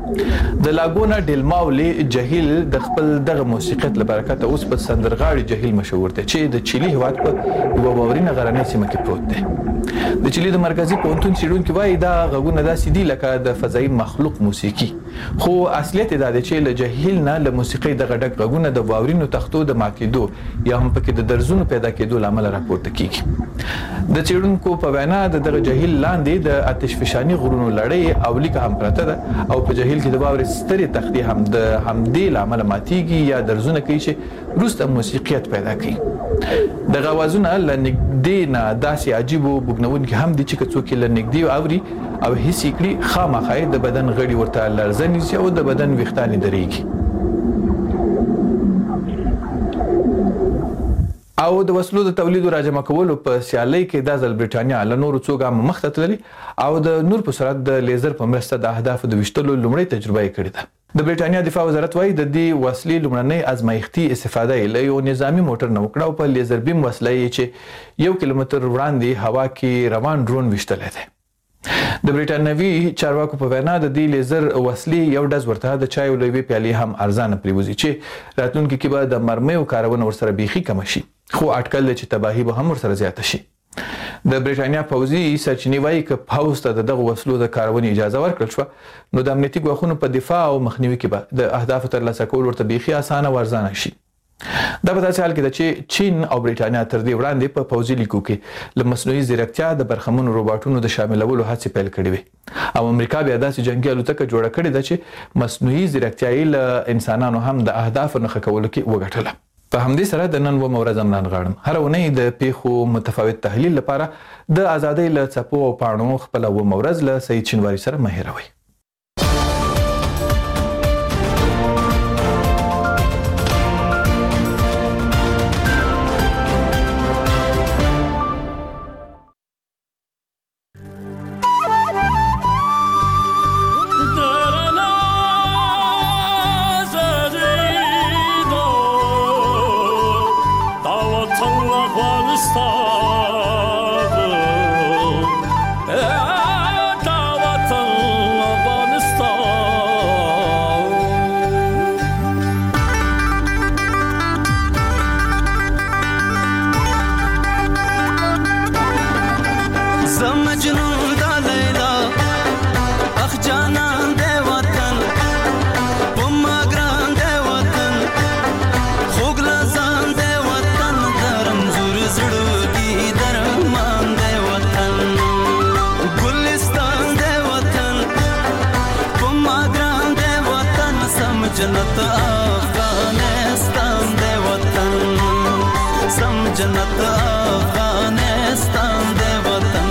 د لاګونا ډیل ماولي جهیل د خپل دغه موسیقیت لپاره اوس په سندرغاړي جهیل مشهور دی چې د چيلي هیواد په یو باورینه غرنۍ سیمه کې پروت دی. د چيلي د مرکزی پونتون څېړونکي وایي دا غږونه داسې دي لکه د فضایي مخلوق موسیقي، خو اصلیت دا دی چې له جهیل نه له موسیقي دغه ډک غږونه د واورینو تختو د ماکیدو یا هم پکې د درزونو پیدا کېدو لامل راپورته کیږي. د څېړونکو په وینا دغه جهیل لاندې د آتش فشاني غرونو لړۍ او لیکه هم پرته ده او په جهیل کې د واورې سترې تختې هم د همدې لامل ماتېږي یا درزونه کوي چې وروسته موسیقیت پیدا کوي. دغه اوازونه له نږدې نه داسې عجیب او بوږنونکي هم دي چې که څوک یې له نږدې اوري او حس یې کړي خامخا د بدن غړي ورته لړزه نیسي او د بدن ویښتان یې درېږي. او د وسلو د تولید او راجمع کولو په سیالۍ کې د ځل برټانیا له نورو څو ګام مخته تللي او د نور په سرعت د لیزر په مرسته د اهدافو د وشتلو لومړی تجربه یې کړې ده. د برټانیا دفاع وزارت وايي د دې وسلې لومړنۍ ازمایښتي استفاده یې له یو نظامی موټر نه وکړه او په لیزر بیم وسله یې چې یو کیلومتر وړاندې هوا کې روان ډرون وشتلی دی. د برټانوي چارواکو په وینا د دې لیزر وسلې یو ډز ورته د چای او لوی پیالې هم ارزانه پریوزي چې راتلونکي کې به د مرمیو کارونه ورسره بیخي کم شي، خو اټکل چې تباهي به هم ورسره زیاته شي. د برټانیا پوځي سرچینې وایي چې پوځ ته دغه وسلو د کارونې اجازه ورکړل شو نو د امنیتي ګواښونو په دفاع او مخنیوي کې به د اهدافو ترلاسه کول ورته بیخي اسانه او ارزانه شي. دا په داسې حال کې ده چې چین او برټانیا تر دې وړاندې په پوځي لیکو کې له مصنوعي ځیرکتیا د برخمنو روباټونو د شاملولو هڅې پیل کړې وې او امریکا بیا داسې جنګي الوتکه جوړه کړې ده چې مصنوعي ځیرکتیا یې له انسانانو هم د اهدافو نښه کولو کې وګټله. په همدې سره د نن و مورز هم نغاړم هر اونۍ د پیښو متفاوت تحلیل لپاره د ازادۍ له څپو او پاڼو خپل و مورز له سید شینواری سره مه هېروئ. जन्नत अफगानिस्तान दे वतन सम जन्नत अफगानिस्तान दे वतन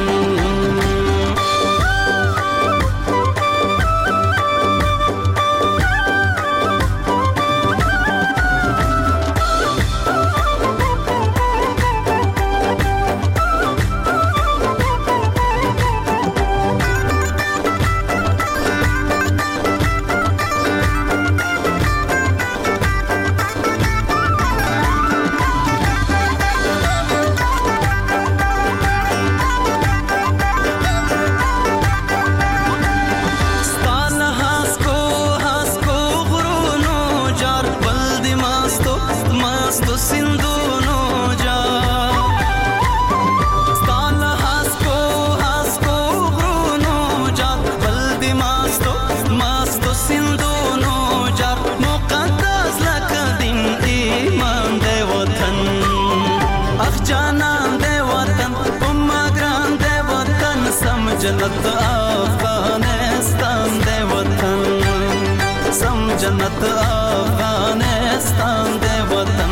जन्नत अफगानिस्तान दे वतन सम जन्नत अफगानिस्तान दे वतन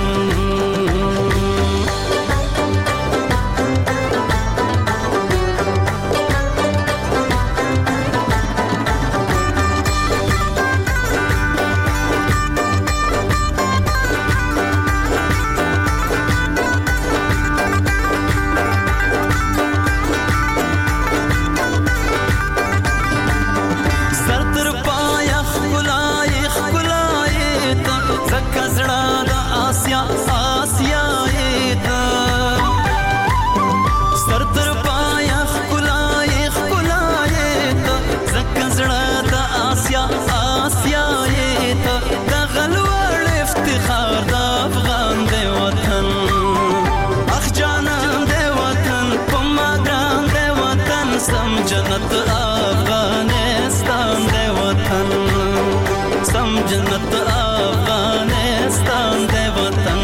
زکه زړه افغانستان د وطن سم جنت افغانستان د وطن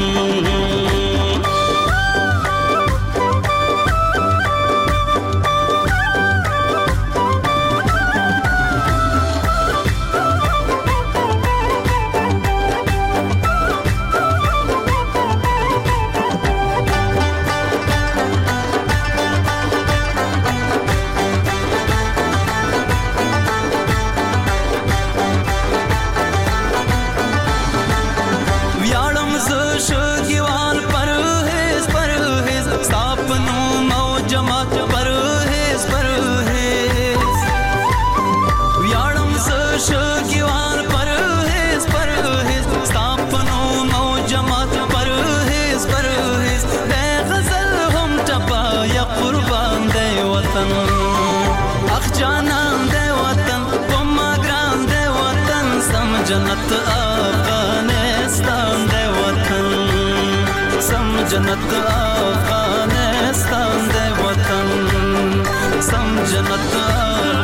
जन्नत अफगानिस्तान दे वतन सम जन्नत अफगानिस्तान दे वतन सम जन्नत